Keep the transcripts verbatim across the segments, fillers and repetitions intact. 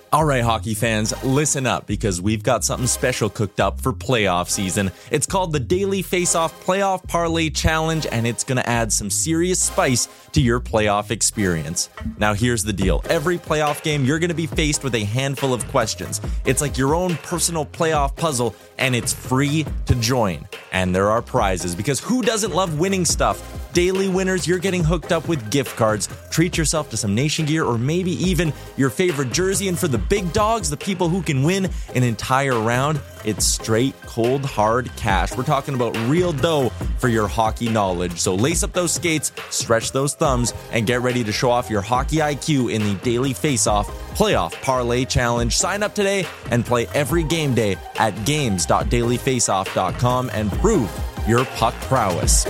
All right, hockey fans, listen up because we've got something special cooked up for playoff season. It's called the Daily Face-Off Playoff Parlay Challenge, and it's going to add some serious spice to your playoff experience. Now, here's the deal. Every playoff game, you're going to be faced with a handful of questions. It's like your own personal playoff puzzle, and it's free to join. And there are prizes, because who doesn't love winning stuff? Daily winners, you're getting hooked up with gift cards. Treat yourself to some Nation gear or maybe even your favorite jersey. And for the big dogs, the people who can win an entire round, it's straight, cold, hard cash. We're talking about real dough for your hockey knowledge. So lace up those skates, stretch those thumbs, and get ready to show off your hockey I Q in the Daily Face-Off Playoff Parlay Challenge. Sign up today and play every game day at games dot daily face off dot com and prove your puck prowess.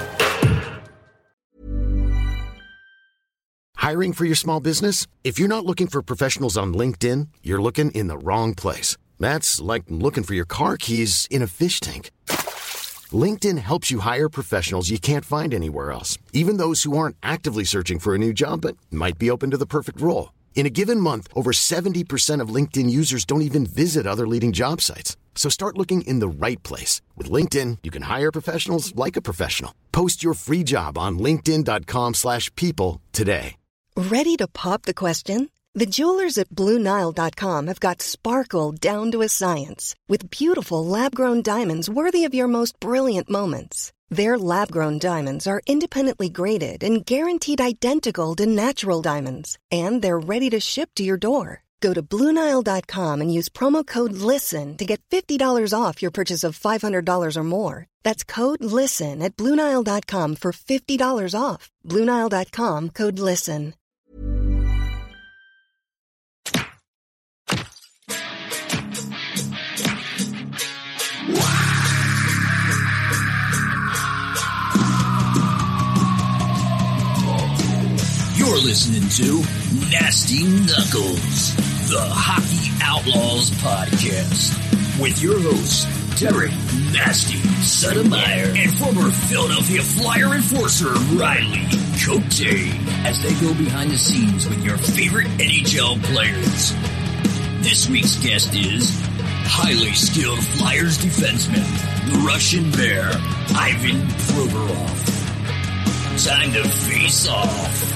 Hiring for your small business? If you're not looking for professionals on LinkedIn, you're looking in the wrong place. That's like looking for your car keys in a fish tank. LinkedIn helps you hire professionals you can't find anywhere else, even those who aren't actively searching for a new job but might be open to the perfect role. In a given month, over seventy percent of LinkedIn users don't even visit other leading job sites. So start looking in the right place. With LinkedIn, you can hire professionals like a professional. Post your free job on linkedin dot com slash people today. Ready to pop the question? The jewelers at Blue Nile dot com have got sparkle down to a science with beautiful lab-grown diamonds worthy of your most brilliant moments. Their lab-grown diamonds are independently graded and guaranteed identical to natural diamonds, and they're ready to ship to your door. Go to Blue Nile dot com and use promo code LISTEN to get fifty dollars off your purchase of five hundred dollars or more. That's code LISTEN at Blue Nile dot com for fifty dollars off. Blue Nile dot com, code LISTEN. You're listening to Nasty Knuckles, the Hockey Outlaws podcast, with your hosts, Derek Nasty Sotomayor and former Philadelphia Flyer enforcer Riley Cote, as they go behind the scenes with your favorite N H L players. This week's guest is highly skilled Flyers defenseman, the Russian Bear, Ivan Provorov. Time to face off.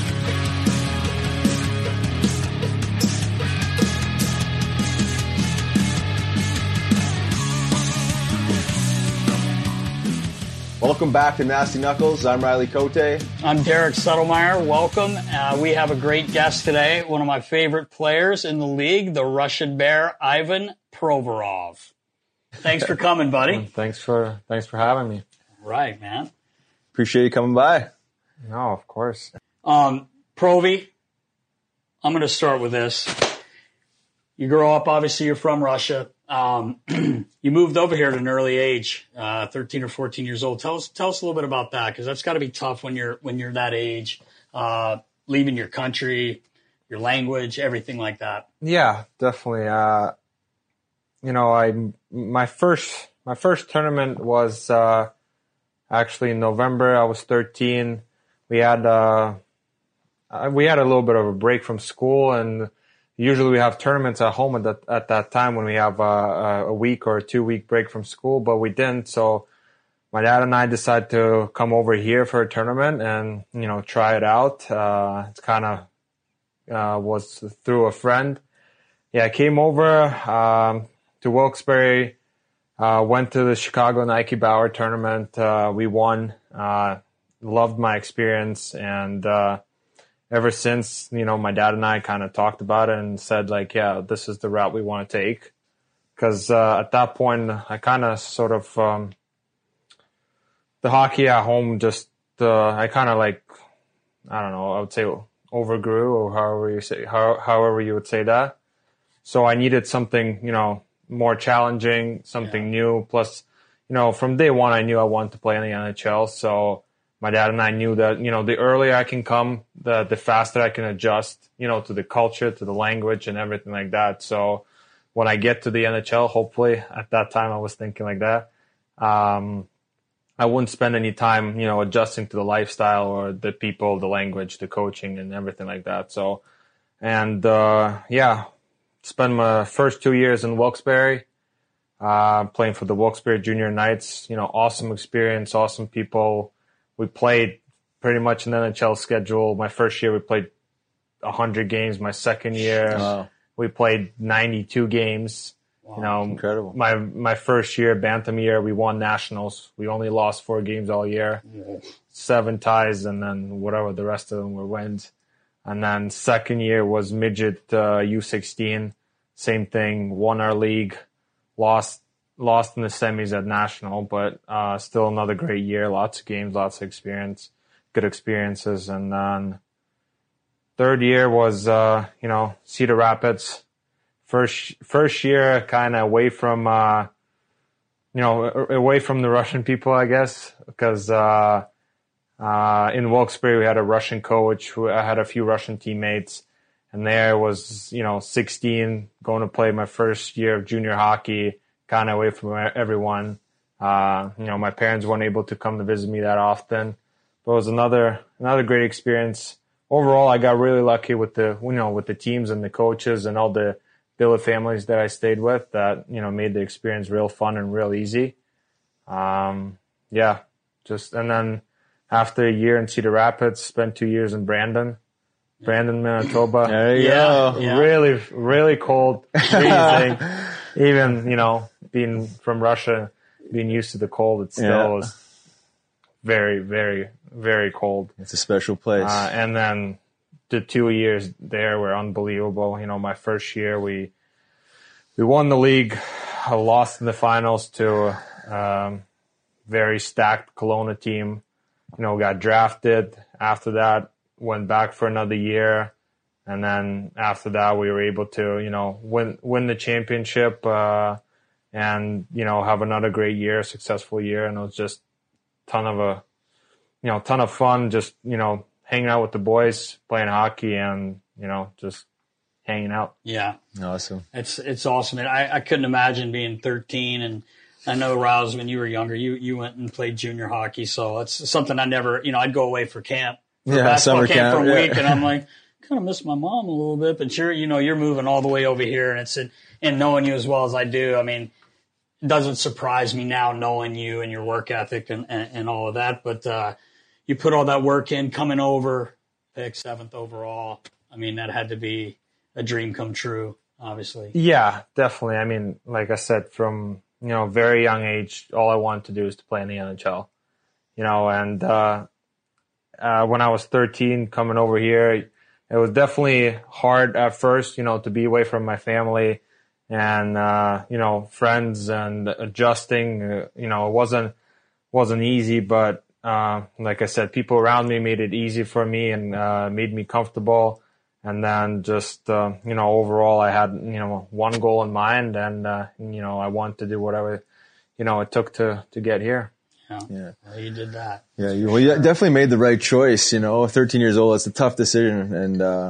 Welcome back to Nasty Knuckles. I'm Riley Cote. I'm Derek Sotomayor. Welcome. Uh, we have a great guest today, one of my favorite players in the league, the Russian Bear, Ivan Provorov. Thanks for coming, buddy. thanks for thanks for having me. Right, man. Appreciate you coming by. No, of course. Um, Provi, I'm going to start with this. You grow up, obviously, you're from Russia. Um, you moved over here at an early age, uh, thirteen or fourteen years old. Tell us, tell us a little bit about that, because that's got to be tough when you're when you're that age, uh, leaving your country, your language, everything like that. Yeah, definitely. Uh, you know, I my first my first tournament was uh, actually in November. I was thirteen. We had uh, we had a little bit of a break from school, and usually we have tournaments at home at that, at that time when we have a, a week or a two-week break from school, but we didn't. So my dad and I decided to come over here for a tournament and, you know, try it out. Uh, it's kind of uh, was through a friend. Yeah, I came over um, to Wilkes-Barre, uh, went to the Chicago Nike Bauer tournament. Uh, we won. Uh, loved my experience, and uh, ever since, you know, my dad and I kind of talked about it and said, like, yeah, this is the route we want to take. Because uh, at that point, I kind of sort of, um, the hockey at home just, uh, I kind of like, I don't know, I would say overgrew, or however you say, how, however you would say that. So I needed something, you know, more challenging, something yeah. new. Plus, you know, from day one, I knew I wanted to play in the N H L. So my dad and I knew that, you know, the earlier I can come, the the faster I can adjust, you know, to the culture, to the language and everything like that. So when I get to the N H L, hopefully at that time I was thinking like that, um, I wouldn't spend any time, you know, adjusting to the lifestyle or the people, the language, the coaching and everything like that. So, and uh, yeah, spent my first two years in Wilkes-Barre, uh, playing for the Wilkes-Barre Junior Knights. You know, awesome experience, awesome people. We played pretty much an N H L schedule. My first year, we played one hundred games. My second year, Wow. we played ninety-two games. Wow. You know, Incredible. My my first year, Bantam year, we won nationals. We only lost four games all year, seven ties, and then whatever the rest of them were wins. And then second year was midget uh, U sixteen, same thing. Won our league, lost lost in the semis at national, but uh, still another great year. Lots of games, lots of experience, good experiences. And then third year was uh, you know Cedar Rapids. First first year, kind of away from uh, you know away from the Russian people, I guess, because uh, uh, in Wilkes-Barre we had a Russian coach who I had a few Russian teammates, and there was you know sixteen going to play my first year of junior hockey, kind of away from everyone. Uh, you know, my parents weren't able to come to visit me that often, but it was another another great experience. Overall, I got really lucky with the you know with the teams and the coaches and all the billet families that I stayed with that, you know, made the experience real fun and real easy. Um, yeah, just, and then after a year in Cedar Rapids, spent two years in Brandon, Brandon, Manitoba. There you Yeah. go. Yeah. Really, really cold, freezing. Even, you know, being from Russia, being used to the cold, it still Yeah. was very, very, very cold. It's a special place. Uh, and then the two years there were unbelievable. You know, my first year we we won the league, uh, lost in the finals to a um, very stacked Kelowna team. You know, got drafted. After that, went back for another year, and then after that, we were able to you know win win the championship uh, and you know have another great year, successful year, and it was just ton of a you know ton of fun. Just you know. hanging out with the boys, playing hockey, and you know, just hanging out. Yeah, Awesome. it's it's awesome. And I, I couldn't imagine being thirteen. And I know, Rouse, when you were younger, you you went and played junior hockey. So it's something I never, you know, I'd go away for camp, for Yeah, basketball summer camp, camp, for a yeah. week, and I'm like, kind of miss my mom a little bit. But you're, you know, you're moving all the way over here, and it's and knowing you as well as I do. I mean, it doesn't surprise me now knowing you and your work ethic and and, and all of that. But uh, you put all that work in, coming over, pick seventh overall. I mean, that had to be a dream come true, obviously. Yeah, definitely. I mean, like I said, from you know very young age, all I wanted to do is to play in the N H L. You know, and uh, uh, when I was thirteen, coming over here, it was definitely hard at first. You know, to be away from my family and uh, you know friends and adjusting. Uh, you know, it wasn't wasn't easy, but Uh, like I said, people around me made it easy for me and uh, made me comfortable. And then just, uh, you know, overall, I had, you know, one goal in mind, and, uh, you know, I wanted to do whatever, you know, it took to, to get here. Yeah. Yeah. Well, you did that. Yeah, you, well, you definitely made the right choice. You know, thirteen years old, it's a tough decision. And uh,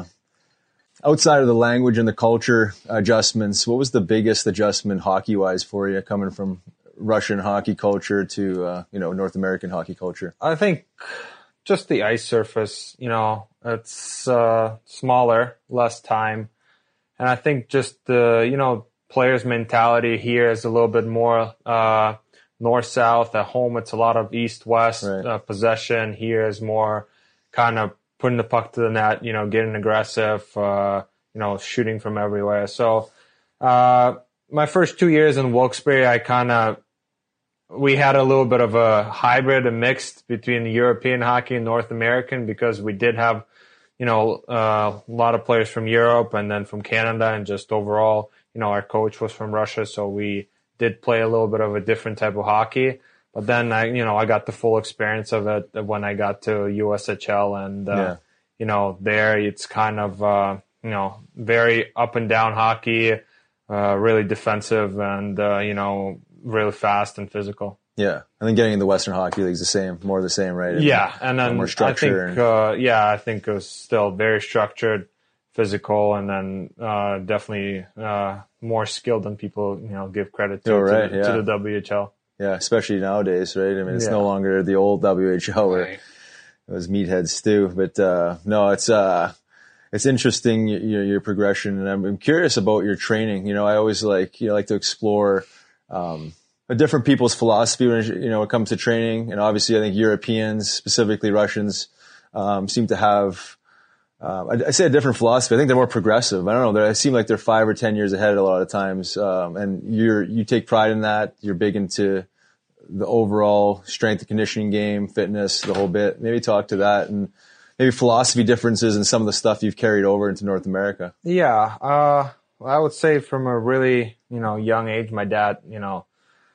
outside of the language and the culture adjustments, what was the biggest adjustment hockey-wise for you coming from Russian hockey culture to, uh, you know, North American hockey culture? I think just the ice surface, you know, it's uh, smaller, less time. And I think just the, you know, players' mentality here is a little bit more uh, north-south. At home, it's a lot of east-west Right. uh, possession. Here is more kind of putting the puck to the net, you know, getting aggressive, uh, you know, shooting from everywhere. So uh, my first two years in Wilkes-Barre, I kind of, we had a little bit of a hybrid, a mixed between the European hockey and North American, because we did have, you know, uh, a lot of players from Europe and then from Canada, and just overall, you know, our coach was from Russia, so we did play a little bit of a different type of hockey. But then I, you know, I got the full experience of it when I got to U S H L, and uh, Yeah. you know, there it's kind of, uh, you know, very up and down hockey, uh, really defensive, and uh, you know, really fast and physical. Yeah. And then getting in the Western Hockey League is the same, more the same, right? Yeah, and then more I structure. think, uh, yeah, I think it was still very structured, physical, and then uh, definitely uh, more skilled than people, you know, give credit to, Oh, right, to, yeah. to the W H L. yeah, especially nowadays, right? I mean, it's Yeah. no longer the old W H L where Right. it was meathead stew. But uh, no, it's uh, it's interesting your, your progression, and I'm, I'm curious about your training. You know, I always like you know, like to explore um, different people's philosophy when you know it comes to training, and obviously I think Europeans, specifically Russians, um, seem to have um, I, I say a different philosophy. I think they're more progressive. I don't know. They seem like they're five or ten years ahead a lot of times, um, and you're you take pride in that. You're big into the overall strength and conditioning game, fitness, the whole bit. Maybe talk to that and maybe philosophy differences and some of the stuff you've carried over into North America. Yeah. Uh, I would say from a really, you know, young age, my dad, you know,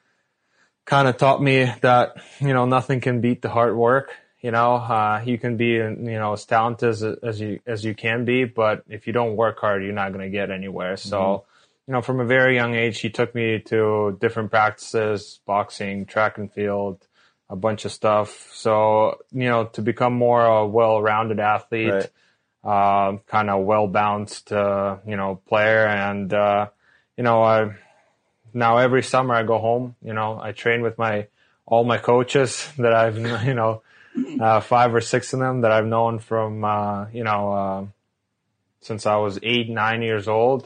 kind of taught me that, you know, nothing can beat the hard work. You know, uh, you can be, you know, as talented as, as you, as you can be, but if you don't work hard, you're not going to get anywhere. So, mm-hmm. you know, from a very young age, he took me to different practices, boxing, track and field, a bunch of stuff. So, you know, to become more a well-rounded athlete, right. uh, kind of well-balanced, uh, you know, player. And, uh, you know, I, now every summer I go home, you know, I train with my, all my coaches that I've, you know, uh, five or six of them that I've known from, uh, you know, uh, since I was eight, nine years old.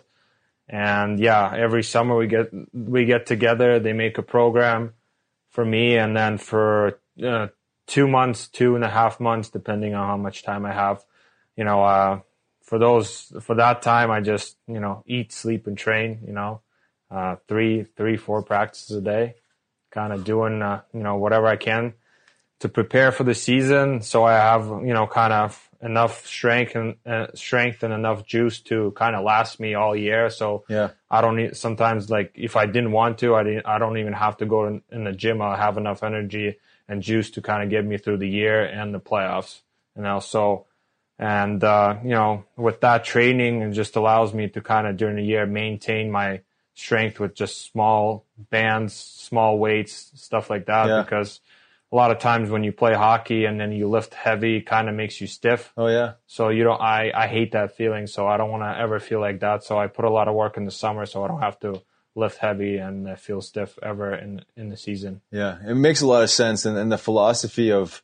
And yeah, every summer we get, we get together, they make a program for me, and then for uh, two months, two and a half months, depending on how much time I have, you know, uh, for those, for that time, I just, you know, eat, sleep, and train, you know, uh, three, three, four practices a day, kind of doing, uh, you know, whatever I can to prepare for the season. So I have, you know, kind of enough strength and uh, strength and enough juice to kind of last me all year. So yeah. I don't need, sometimes like if I didn't want to, I didn't, I don't even have to go in, in the gym. I'll have enough energy and juice to kind of get me through the year and the playoffs, you know, so, and, uh, you know, with that training, it just allows me to kind of during the year maintain my strength with just small bands, small weights, stuff like that, yeah. because a lot of times when you play hockey and then you lift heavy, it kind of makes you stiff. Oh yeah. So you don't, I, I hate that feeling. So I don't want to ever feel like that. So I put a lot of work in the summer so I don't have to lift heavy and uh, feel stiff ever in, in the season. Yeah. It makes a lot of sense. And, and the philosophy of,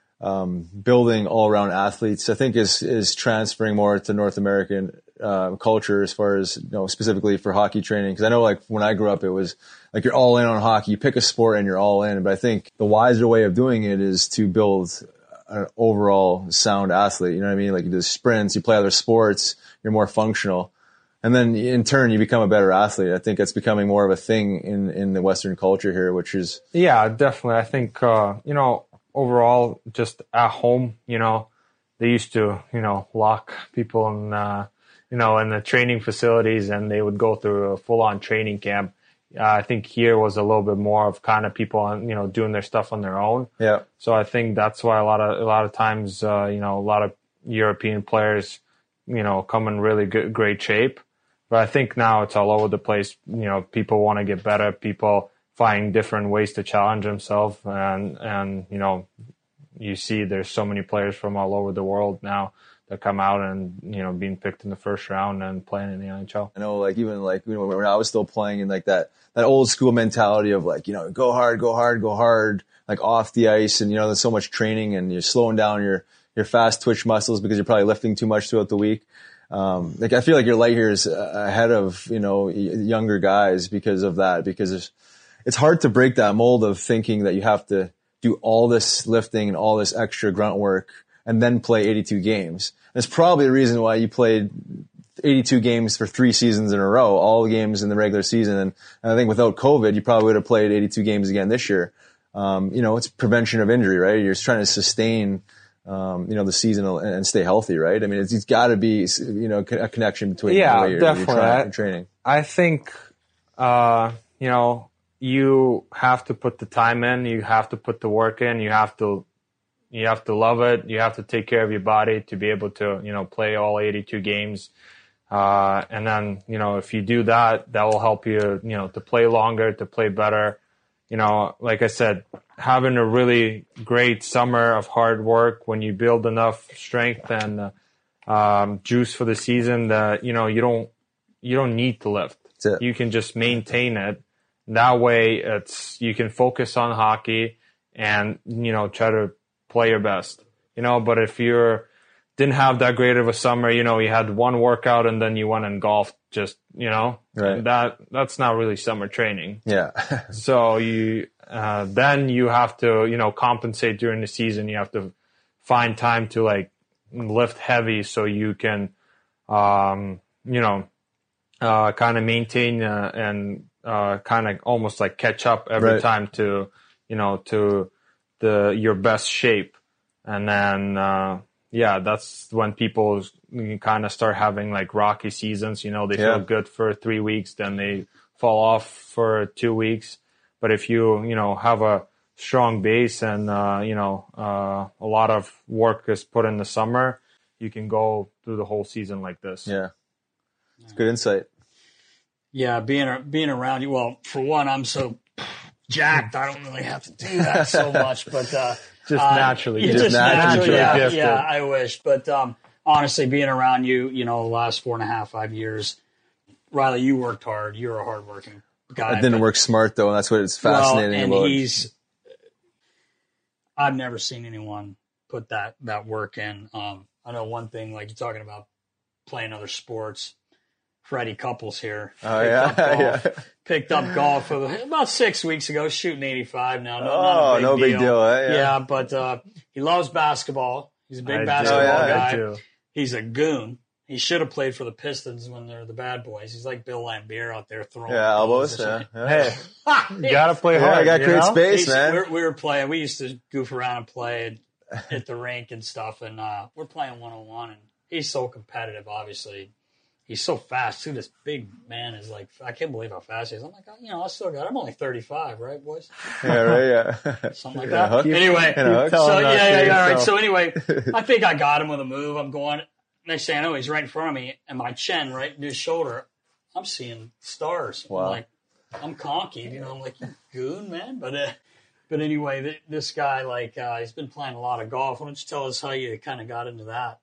um, building all around athletes, I think is, is transferring more to North American, uh, culture as far as, you know, specifically for hockey training. Cause I know like when I grew up, it was like you're all in on hockey, you pick a sport and you're all in. But I think the wiser way of doing it is to build an overall sound athlete. You know what I mean? Like you do sprints, you play other sports, you're more functional. And then in turn, you become a better athlete. I think that's becoming more of a thing in, in the Western culture here, which is. Yeah, definitely. I think, uh, you know, overall, just at home, you know, they used to, you know, lock people in, uh, you know, in the training facilities and they would go through a full on training camp. Uh, I think here was a little bit more of kind of people on, you know, doing their stuff on their own. Yeah. So I think that's why a lot of, a lot of times, uh, you know, a lot of European players, you know, come in really good, great shape. But I think now it's all over the place. You know, people want to get better. People find different ways to challenge themselves. And, and, you know, you see there's so many players from all over the world now that come out and, you know, being picked in the first round and playing in the N H L. I know, like, even like, you know, when I was still playing in like that, that old school mentality of like, you know, go hard, go hard, go hard, like off the ice. And, you know, there's so much training and you're slowing down your, your fast twitch muscles because you're probably lifting too much throughout the week. Um, like, I feel like your light here is ahead of, you know, younger guys because of that, because it's, it's hard to break that mold of thinking that you have to do all this lifting and all this extra grunt work and then play eighty-two games. That's probably the reason why you played eighty-two games for three seasons in a row, all the games in the regular season. And, and I think without COVID, you probably would have played eighty-two games again this year. Um, you know, it's prevention of injury, right? You're just trying to sustain, um, you know, the season and stay healthy, right? I mean, it's, it's got to be, you know, a connection between yeah, the way you're, definitely. you're trying, training. I think, uh, you know, you have to put the time in, you have to put the work in, you have to, you have to love it, you have to take care of your body to be able to, you know, play all eighty-two games. Uh, and then, you know, if you do that, that will help you, you know, to play longer, to play better. You know, like I said, having a really great summer of hard work when you build enough strength and, uh, um, juice for the season that, you know, you don't, you don't need to lift. You can just maintain it. That way it's, you can focus on hockey and, you know, try to play your best, you know, but if you're didn't have that great of a summer. You know, you had one workout and then you went and golfed. Just you know, Right. that that's not really summer training. Yeah. So you uh, then you have to you know compensate during the season. You have to find time to like lift heavy so you can um, you know uh, kind of maintain uh, and uh, kind of almost like catch up every Right. time to you know to the your best shape, and then uh, yeah, that's when people kind of start having like rocky seasons. You know, they Yeah. feel good for three weeks, then they fall off for two weeks. But if you, you know, have a strong base and, uh, you know, uh, a lot of work is put in the summer, you can go through the whole season like this. Yeah. It's good insight. Yeah, being being around you. Well, for one, I'm so jacked. I don't really have to do that so much, but uh, Just uh, naturally. you Just just naturally, naturally yeah, gifted. yeah. I wish, but um, honestly, being around you, you know, the last four and a half, five years, Riley, you worked hard. You're a hardworking guy. I didn't but- work smart though, and that's what it's fascinating well, and about. he's. I've never seen anyone put that that work in. Um, I know one thing, like you're talking about playing other sports. Freddie Couples here. Oh, picked yeah? up golf, Yeah. picked up golf for the, about six weeks ago, shooting eighty-five now. No, Oh, not a big no big deal. deal, eh? Yeah. but uh, he loves basketball. He's a big I do. basketball Oh, yeah, I guy. do. He's a goon. He should have played for the Pistons when they're the bad boys. He's like Bill Lambier out there throwing Yeah, elbows. or Yeah. something. yeah. Hey, you gotta play Yeah, hard. I got you great know? space, He's- man. We're, we were playing. We used to goof around and play at the rink and stuff. And uh, we're playing one on one. And he's so competitive. Obviously, he's so fast too. This big man is like, I can't believe how fast he is. I'm like, oh, you know, I still got. I'm only thirty-five, right, boys? Yeah, right. Yeah. Something like Yeah, that. hook. Anyway, You know, so telling yeah, that yeah, to yeah. All right. yourself. So anyway, I think I got him with a move. I'm going. Next thing I know, he's right in front of me, and my chin right in his shoulder. I'm seeing stars. Wow. I'm like, I'm conky, you know. I'm like, you goon, man. But uh, but anyway, th- this guy, like, uh, he's been playing a lot of golf. Why don't you tell us how you kind of got into that?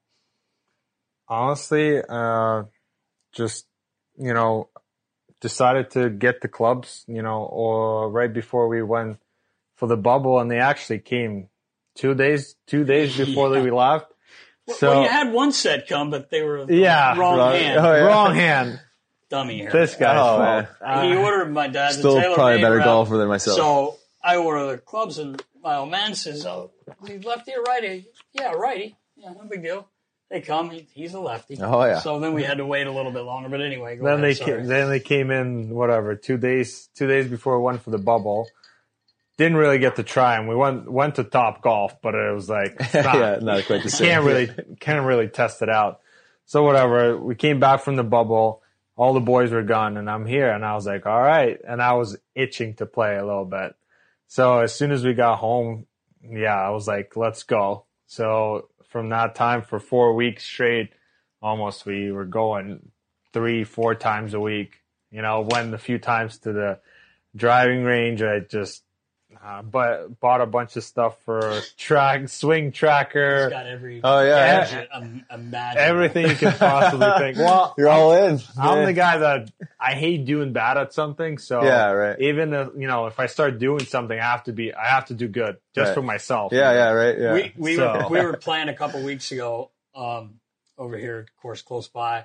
Honestly, uh, just, you know, decided to get the clubs, you know, or right before we went for the bubble, and they actually came two days, two days before Yeah. we left. So well, you had one set come, but they were Yeah, wrong wrong- hand. oh, yeah. wrong hand. Dummy here. This guy's Oh, fault. man. Uh, he ordered my dad's Still a tailor probably a made better route. golfer than myself. So I order the clubs, and my old man says, "Oh, you lefty or righty?" Yeah, righty. Yeah, no big deal. They come. He, he's a lefty. Oh, yeah. So then we had to wait a little bit longer. But anyway, go then ahead, they sorry. came, then they came in whatever two days two days before we went for the bubble. Didn't really get to try them. We went went to Top Golf, but it was like it's not, yeah, not quite the same. can't really can't really test it out. So whatever. We came back from the bubble. All the boys were gone, and I'm here, and I was like, all right. And I was itching to play a little bit. So as soon as we got home, yeah, I was like, let's go. So from that time, for four weeks straight, almost, we were going three, four times a week. You know, went a few times to the driving range. I just uh, but bought a bunch of stuff for track, swing tracker, He's got every Oh, yeah. gadget im- imaginable. everything you can possibly think. Well, You're all in. I'm Yeah. the guy that I hate doing bad at something. So Yeah, right. even if, you know, if I start doing something, I have to be, I have to do good just Right. for myself. Yeah, yeah, right. Yeah. We we So- were we were playing a couple weeks ago um, over here, of course, close by.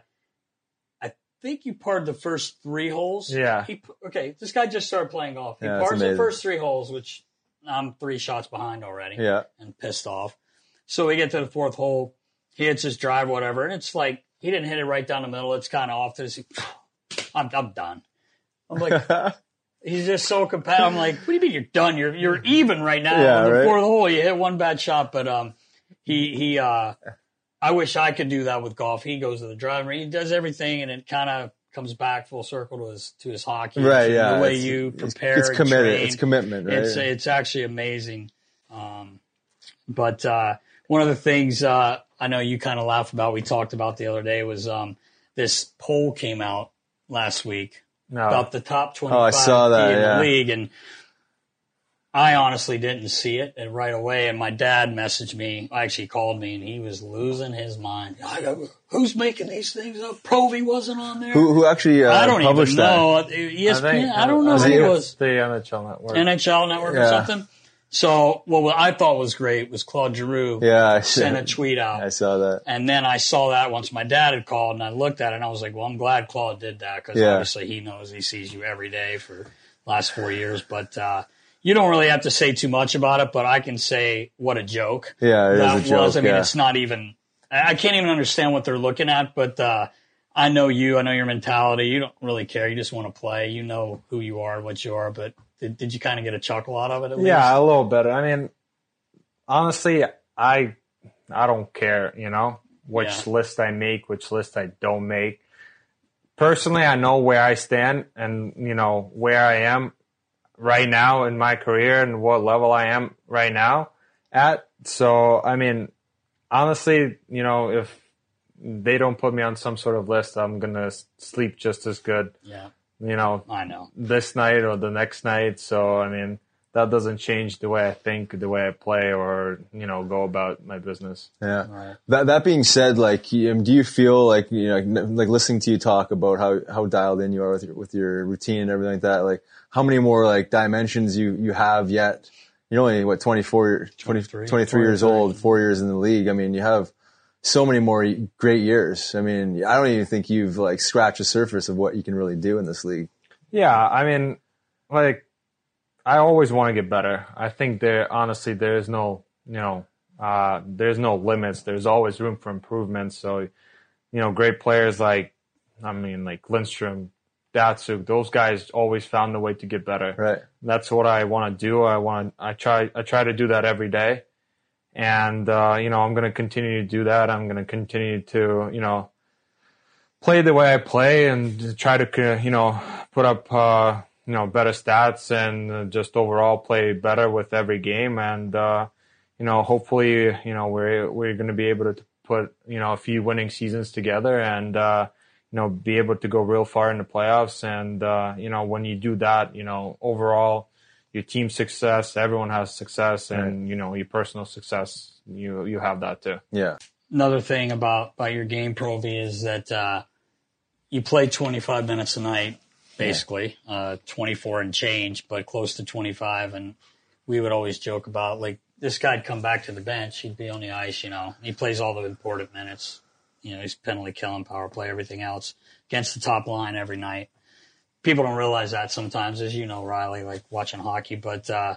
I think you parred the first three holes. Yeah. He, okay, this guy just started playing golf. He Yeah, that's pars the amazing. first three holes, which I'm three shots behind already. Yeah. And pissed off. So we get to the fourth hole. He hits his drive, whatever, and it's like he didn't hit it right down the middle. It's kind of off to the. I'm I'm done. I'm like. He's just so competitive. I'm like, what do you mean you're done? You're you're even right now. Yeah, In the right. fourth hole, you hit one bad shot, but um, he he uh, I wish I could do that with golf. He goes to the driver, he does everything, and it kind of comes back full circle to his to his hockey. Right, and yeah. The way It's- you it's- prepare, It's and committed. train. It's commitment, right? It's it's actually amazing. Um, but uh, one of the things uh, I know you kind of laugh about, we talked about the other day, was um, this poll came out last week. No. About the top twenty-five Oh, I saw that, in yeah. the league, and I honestly didn't see it and right away. And my dad messaged me, actually called me, and he was losing his mind. I go, who's making these things up? Provy wasn't on there. who who actually uh, I don't even published that? know. E S P N, I, don't know I who think it it's was. the N H L network. N H L Network or Yeah. something. So, well, what I thought was great was Claude Giroux yeah, I sent a tweet out. I saw that. And then I saw that once my dad had called, and I looked at it, and I was like, well, I'm glad Claude did that, because Yeah. obviously he knows he sees you every day for the last four years. But uh, you don't really have to say too much about it, but I can say what a joke Yeah, it that is a joke. was. I mean, yeah. it's not even – I can't even understand what they're looking at, but uh, I know you. I know your mentality. You don't really care. You just want to play. You know who you are and what you are, but did, did you kind of get a chuckle out of it at least? Yeah, a little bit. I mean, honestly, I I don't care, you know, which Yeah. list I make, which list I don't make. Personally, I know where I stand and, you know, where I am right now in my career and what level I am right now at. So, I mean, honestly, you know, if they don't put me on some sort of list, I'm going to sleep just as good, Yeah, you know, I know. this night or the next night. So, I mean, that doesn't change the way I think, the way I play, or, you know, go about my business. Yeah. Right. That that being said, like, um, do you feel like, you know, like, like listening to you talk about how, how dialed in you are with your, with your routine and everything like that, like how many more like dimensions you, you have yet? You're only, what, twenty-four, twenty, twenty-three. twenty-three years old, four years in the league. I mean, you have so many more great years. I mean, I don't even think you've like scratched the surface of what you can really do in this league. Yeah, I mean, like, I always want to get better. I think there, honestly, there is no, you know, uh, there's no limits. There's always room for improvement. So, you know, great players like, I mean, like Lindstrom, Datsuk, those guys always found a way to get better. Right. That's what I want to do. I want, I try, I try to do that every day. And, uh, you know, I'm going to continue to do that. I'm going to continue to, you know, play the way I play and try to, you know, put up, uh, you know, better stats and just overall play better with every game. And, uh, you know, hopefully, you know, we're, we're going to be able to put, you know, a few winning seasons together and, uh, you know, be able to go real far in the playoffs. And, uh, you know, when you do that, you know, overall, your team success, everyone has success, and, you know, your personal success, you, you have that too. Yeah. Another thing about, about your game, Provi, is that uh, you play twenty-five minutes a night, basically, yeah. uh, twenty-four and change, but close to twenty-five. And we would always joke about, like, this guy'd come back to the bench. He'd be on the ice, you know. He plays all the important minutes. You know, he's penalty killing, power play, everything else against the top line every night. People don't realize that sometimes, as you know, Riley, like watching hockey, but uh,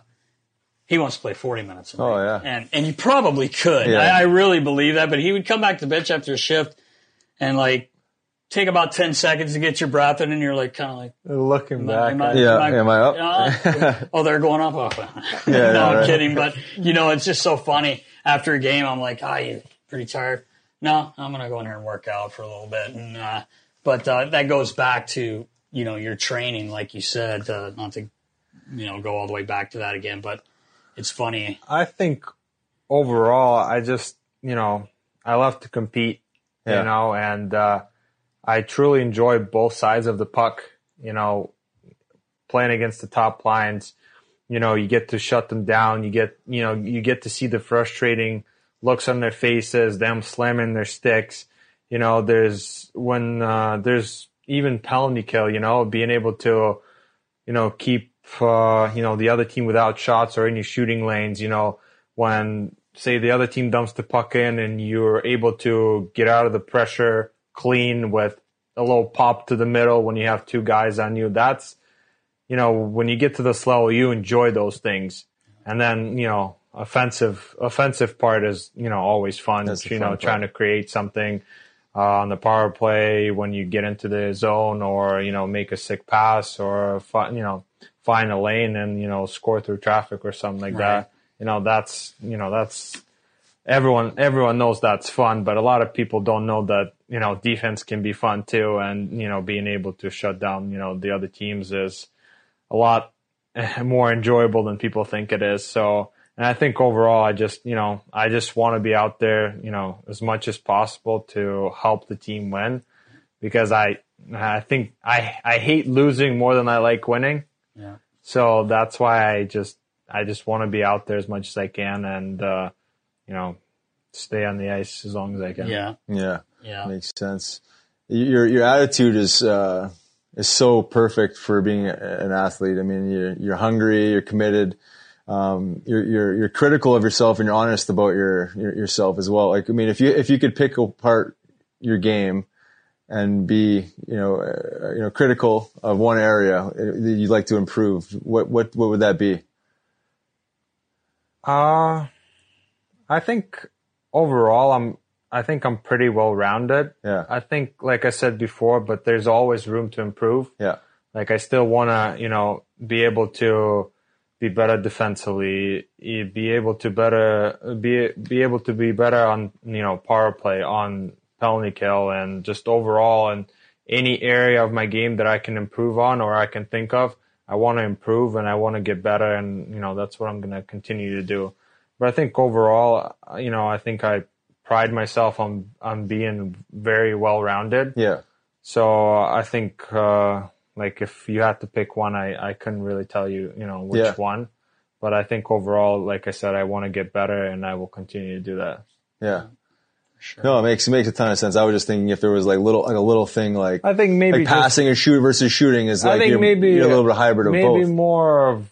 he wants to play forty minutes a night. Oh, yeah. And, and you probably could. Yeah. I, I really believe that, but he would come back to the bench after a shift and, like, take about ten seconds to get your breath in, and you're, like, kind of like, Looking Am back. I, am I, Yeah, am I, am I up? Uh, oh, they're going up. Oh. Yeah, no, yeah, I'm right. kidding. But, you know, it's just so funny. After a game, I'm like, oh, you pretty tired? No, I'm going to go in here and work out for a little bit. And, uh, but uh, that goes back to, you know, your training, like you said, uh, not to, you know, go all the way back to that again. But it's funny. I think overall, I just, you know, I love to compete, Yeah. you know, and uh, I truly enjoy both sides of the puck, you know, playing against the top lines. You know, you get to shut them down. You get, you know, you get to see the frustrating looks on their faces, them slamming their sticks. You know, there's when uh, there's even penalty kill, you know, being able to, you know, keep, uh, you know, the other team without shots or any shooting lanes, you know, when, say, the other team dumps the puck in and you're able to get out of the pressure clean with a little pop to the middle when you have two guys on you. That's, you know, when you get to this level, you enjoy those things. And then, you know, offensive, offensive part is, you know, always fun. That's the you fun know, part. trying to create something uh, on the power play when you get into the zone, or, you know, make a sick pass, or, fi- you know, find a lane and, you know, score through traffic or something like Right. that. You know, that's, you know, that's, everyone, everyone knows that's fun, but a lot of people don't know that, you know, defense can be fun too. And, you know, being able to shut down, you know, the other teams is a lot more enjoyable than people think it is. So, and I think overall, I just, you know, I just want to be out there, you know, as much as possible to help the team win, because I, I think I, I hate losing more than I like winning. Yeah. So that's why I just, I just want to be out there as much as I can, and, uh, you know, stay on the ice as long as I can. Yeah. Yeah. Yeah. Makes sense. Your your attitude is uh, is so perfect for being a, an athlete. I mean, you're you're hungry, you're committed. um, you're, you're, you're critical of yourself and you're honest about your, your, yourself as well. Like, I mean, if you, if you could pick apart your game and be, you know, uh, you know, critical of one area that you'd like to improve, what, what, what would that be? Uh, I think overall, I'm, I think I'm pretty well rounded. Yeah. I think, like I said before, but there's always room to improve. Yeah. Like I still want to, you know, be able to be better defensively, be able to better, be, be able to be better on, you know, power play, on penalty kill, and just overall, and any area of my game that I can improve on or I can think of, I want to improve and I want to get better. And, you know, that's what I'm going to continue to do. But I think overall, you know, I think I pride myself on, on being very well rounded. Yeah. So I think, uh, like if you had to pick one, I, I couldn't really tell you, you know, which Yeah. one. But I think overall, like I said, I want to get better and I will continue to do that. Yeah. Sure. No, it makes, it makes a ton of sense. I was just thinking if there was like little, like a little thing like, I think maybe like just, passing and shoot versus shooting is like, I think you're, maybe you're a little bit of hybrid of maybe both. more of,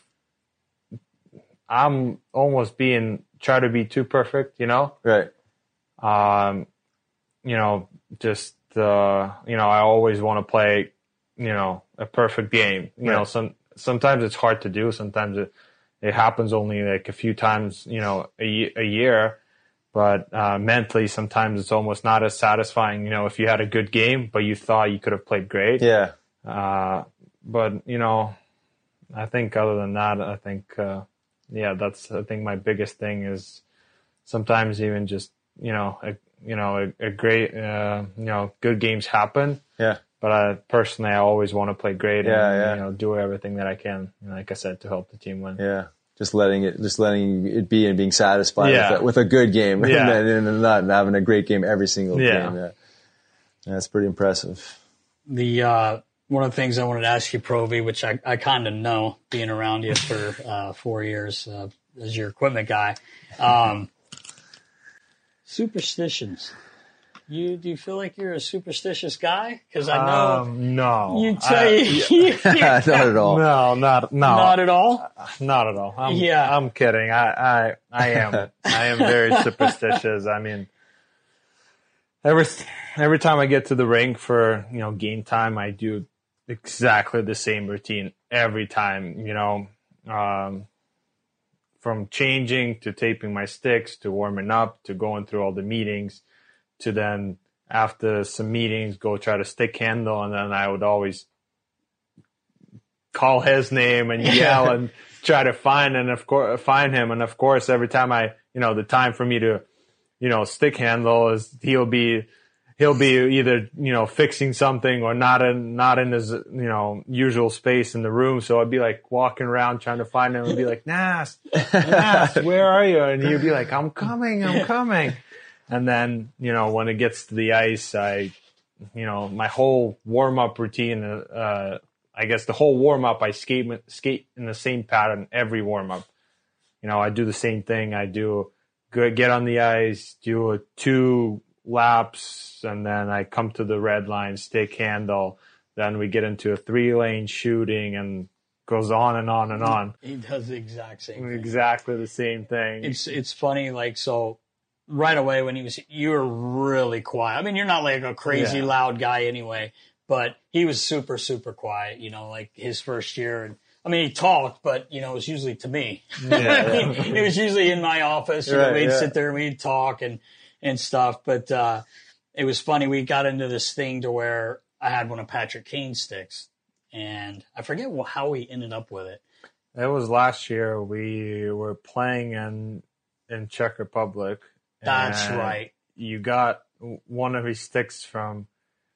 I'm almost being, try to be too perfect, you know? Right. Um, you know, just, uh, you know, I always want to play, you know, a perfect game. You Right. know, some, sometimes it's hard to do. Sometimes it, it happens only like a few times, you know, a, ye- a year. But uh, mentally, sometimes it's almost not as satisfying, you know, if you had a good game, but you thought you could have played great. Yeah. Uh, but, you know, I think other than that, I think, uh, yeah, that's, I think my biggest thing is sometimes even just, you know, a, you know, a, a great, uh, you know, good games happen. Yeah. But I personally, I always want to play great Yeah, and, yeah. you know, do everything that I can, like I said, to help the team win. Yeah. Just letting it, just letting it be and being satisfied Yeah. with, a, with a good game Yeah. and, then, and not having a great game every single Yeah. game. Yeah. That's pretty impressive. The uh, one of the things I wanted to ask you, Provi, which I, I kind of know, being around you for uh, four years uh, as your equipment guy, um, superstitions. You do you feel like you're a superstitious guy? Because I know Um, no. you tell I- you, Not at all. No, not, no. not at all. Not at all. I'm, Yeah. I'm kidding. I, I, I am, I am very superstitious. I mean, every, every time I get to the rink for, you know, game time, I do exactly the same routine every time, you know, um, from changing to taping my sticks to warming up to going through all the meetings to then after some meetings go try to stick handle, and then I would always call his name and yell and try to find and of course find him. And of course, every time I, you know, the time for me to, you know, stick handle is he'll be, he'll be either, you know, fixing something or not in, not in his, you know, usual space in the room. So I'd be like walking around trying to find him and be like, Nast, Nast, where are you? And he'd be like, I'm coming, I'm coming. And then, you know, when it gets to the ice, I, you know, my whole warm up routine, uh, I guess the whole warm up, I skate skate in the same pattern every warm up. You know, I do the same thing. I do good, get on the ice, do a two laps, and then I come to the red line, stick handle. Then we get into a three lane shooting and goes on and on and on. He does the exact same thing. Exactly the same thing. It's it's funny, like, so right away when he was, you were really quiet. I mean, you're not like a crazy Yeah. loud guy anyway, but he was super, super quiet, you know, like his first year. And I mean, he talked, but, you know, it was usually to me. Yeah. It was usually in my office. You know, Right, we'd yeah. sit there and we'd talk and, and stuff. But uh, it was funny. We got into this thing to where I had one of Patrick Kane's sticks, and I forget wh- how we ended up with it. It was last year. We were playing in in Czech Republic. That's and right. You got one of his sticks from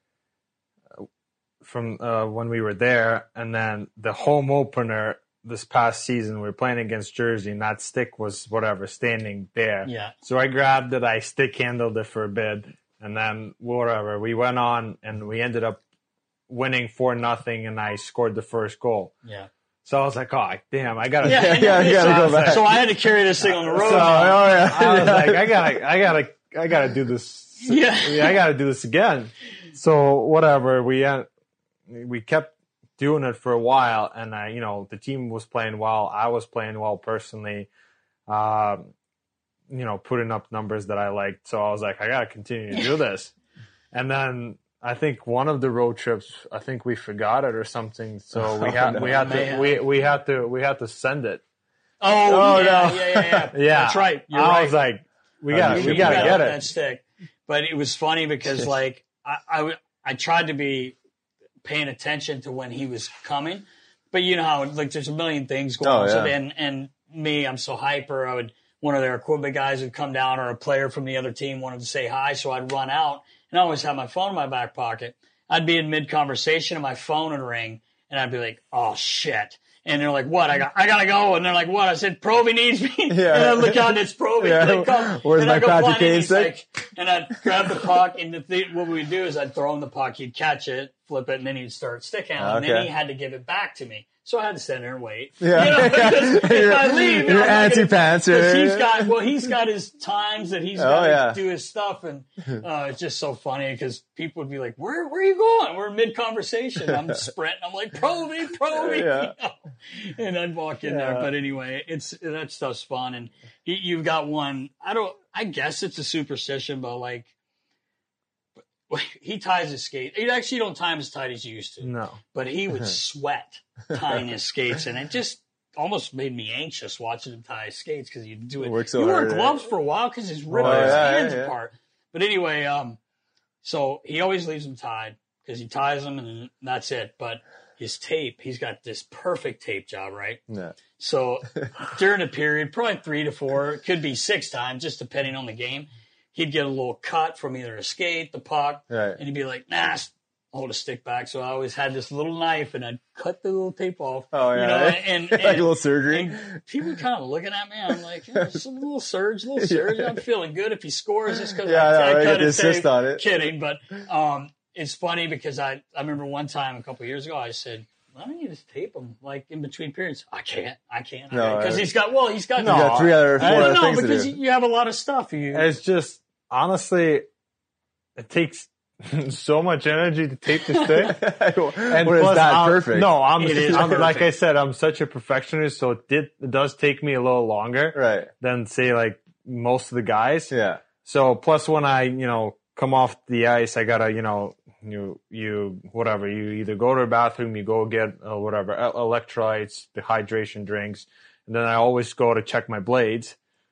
from uh, when we were there, and then the home opener this past season, we were playing against Jersey, and that stick was whatever standing there. Yeah. So I grabbed it, I stick handled it for a bit, and then whatever. We went on, and we ended up winning four nothing, and I scored the first goal. Yeah. So I was like, oh, damn, I gotta, Yeah, yeah, you gotta go back. So I had to carry this thing on the road. So, now. Oh, yeah. I was like, I gotta, I gotta, I gotta do this. Yeah. I gotta do this again. So whatever, we uh, we kept doing it for a while, and I, you know, the team was playing well. I was playing well personally, uh, you know, putting up numbers that I liked. So I was like, I got to continue to do this. And then I think one of the road trips, I think we forgot it or something. So we had, oh, no. we had to, we, we had to, we had to send it. Oh, oh yeah, no. yeah, yeah, yeah, yeah. That's right. You're I right. was like, we got, we got to get it. That stick. But it was funny because like I, I, I tried to be paying attention to when he was coming, but you know how like there's a million things going oh, on. Yeah. So, and and me, I'm so hyper. I would one of their equipment guys would come down, or a player from the other team wanted to say hi, so I'd run out, and I always have my phone in my back pocket. I'd be in mid conversation, and my phone would ring, and I'd be like, "Oh shit." And they're like, what? I got, I gotta go. And they're like, what? I said, Provy needs me. Yeah. And I look out and it's Provy. Yeah. Like, come. Where's and my I go Patrick Kane stick? Like, and I'd grab the puck, and the thing, what we'd do is I'd throw him the puck, he'd catch it, flip it, and then he'd start stick handling. Okay. And then he had to give it back to me. So I had to stand there and wait. Yeah. You know, because if I leave, your antsy pants. Because he's got, well, he's got his times that he's got oh, to yeah. do his stuff. And uh, it's just so funny because people would be like, where, where are you going? We're mid conversation. I'm sprinting. I'm like, Provy, Provy. Yeah. You know? And I'd walk in Yeah. there. But anyway, it's, that stuff's fun. And you, you've got one, I don't, I guess it's a superstition, but like, he ties his skate. He actually don't tie him as tight as you used to. No. But he would sweat tying his skates, and it just almost made me anxious watching him tie his skates because he'd do it. Work so he wore hard, gloves right? for a while because he's ripping Oh, his yeah, hands yeah, yeah. apart. But anyway, um, so he always leaves them tied because he ties them, and that's it. But his tape, he's got this perfect tape job, right? Yeah. So during a period, probably three to four, it could be six times, just depending on the game, he'd get a little cut from either a skate, the puck, Right. and he'd be like, nah, hold a stick back. So I always had this little knife, and I'd cut the little tape off. Oh, yeah. You know, and, and, like a little surgery. and people kind of looking at me. I'm like, yeah, just a little surge, a little surge. I'm feeling good if he scores just because Yeah, I, I know, I I cut get the his assist tape. on it. Kidding, but um, it's funny because I, I remember one time a couple of years ago, I said, why don't you just tape him like in between periods? I can't, I can't, No, because I- he's got well, he's got You got three other, four I other don't know things because to do. you have a lot of stuff. You It's just, honestly, it takes so much energy to tape the stick. and what is that I'm, perfect? No, I'm, It is I'm like I perfect. said, I'm such a perfectionist, so it did it does take me a little longer Right. than say like most of the guys. Yeah. So plus when I, you know, come off the ice, I gotta, you know, you you whatever, you either go to the bathroom, you go get uh, whatever e- electrolytes, the hydration drinks, and then I always go to check my blades.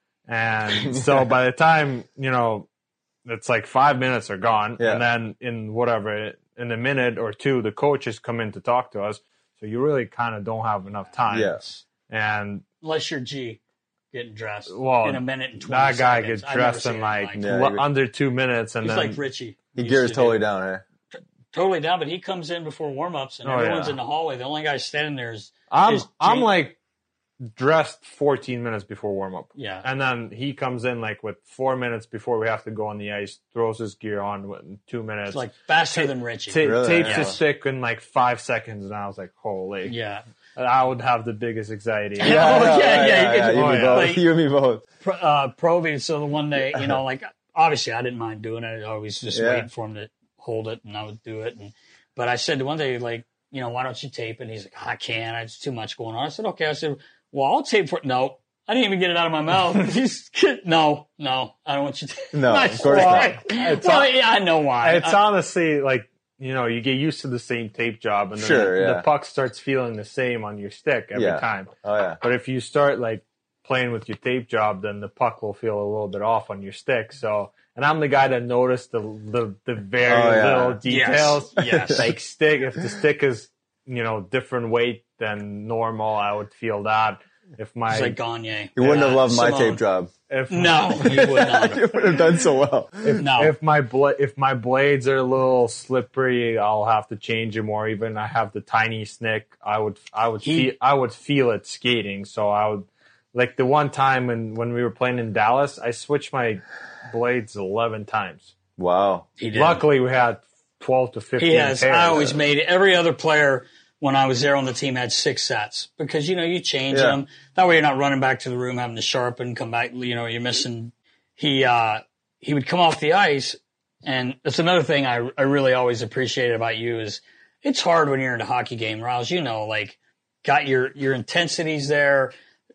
And so by the time, you know, it's like five minutes are gone, Yeah. and then in whatever in a minute or two, the coaches come in to talk to us. So you really kind of don't have enough time. Yes. And unless you're G getting dressed well, in a minute and twenty that guy seconds. gets I've never dressed seen in like anything Yeah, that. l- under two minutes, and He's then like Richie. He used gears to totally do. down, eh? Totally down, but he comes in before warm-ups, and Oh, everyone's yeah. in the hallway. The only guy standing there is I'm is I'm Jake. like dressed fourteen minutes before warm up. Yeah. And then he comes in like with four minutes before we have to go on the ice, throws his gear on in two minutes. It's like faster than Richie. ta- Really? tapes Yeah. his stick in like five seconds, and I was like, holy. yeah. I would have the biggest anxiety. Yeah. Oh, I know, yeah, yeah, right, you could- you, oh, and me yeah. both. Like- you and me both. Pro- uh, Provy, so the one day, you know, like, obviously I didn't mind doing it. I was just Yeah. waiting for him to hold it, and I would do it. And But I said the one day, like, you know, why don't you tape it? And he's like, I can't. It's too much going on. I said, okay. I said, well, I'll tape for it. No. I didn't even get it out of my mouth. He's no, no, I don't want you to. No, I of course swear. not. Well, yeah, I know why. It's I- honestly like, you know, you get used to the same tape job, and then Sure, the, yeah. the puck starts feeling the same on your stick every Yeah. time. Oh, yeah. But if you start like playing with your tape job, then the puck will feel a little bit off on your stick. So, and I'm the guy that noticed the the, the very Oh, yeah. little details. Yes, yes. Like stick, if the stick is, you know, different weight than normal, I would feel that. If my It's like Gagne. You wouldn't Uh, have loved my Simone. tape job. if No, you would not. You would have done so well. No. if my bla- if my blades are a little slippery, I'll have to change them. Or even I have the tiny stick, I would I would He- feel I would feel it skating. So I would like the one time when when we were playing in Dallas, I switched my blades eleven times. Wow. He did. Luckily, we had twelve to fifteen. He has. pairs. I always made it. Every other player when I was there on the team had six sets because, you know, you change Yeah. them. That way you're not running back to the room having to sharpen, come back, you know, you're missing. He, uh, he would come off the ice. And that's another thing I, I really always appreciated about you is it's hard when you're in a hockey game, Rouse, you know, like got your, your intensities there.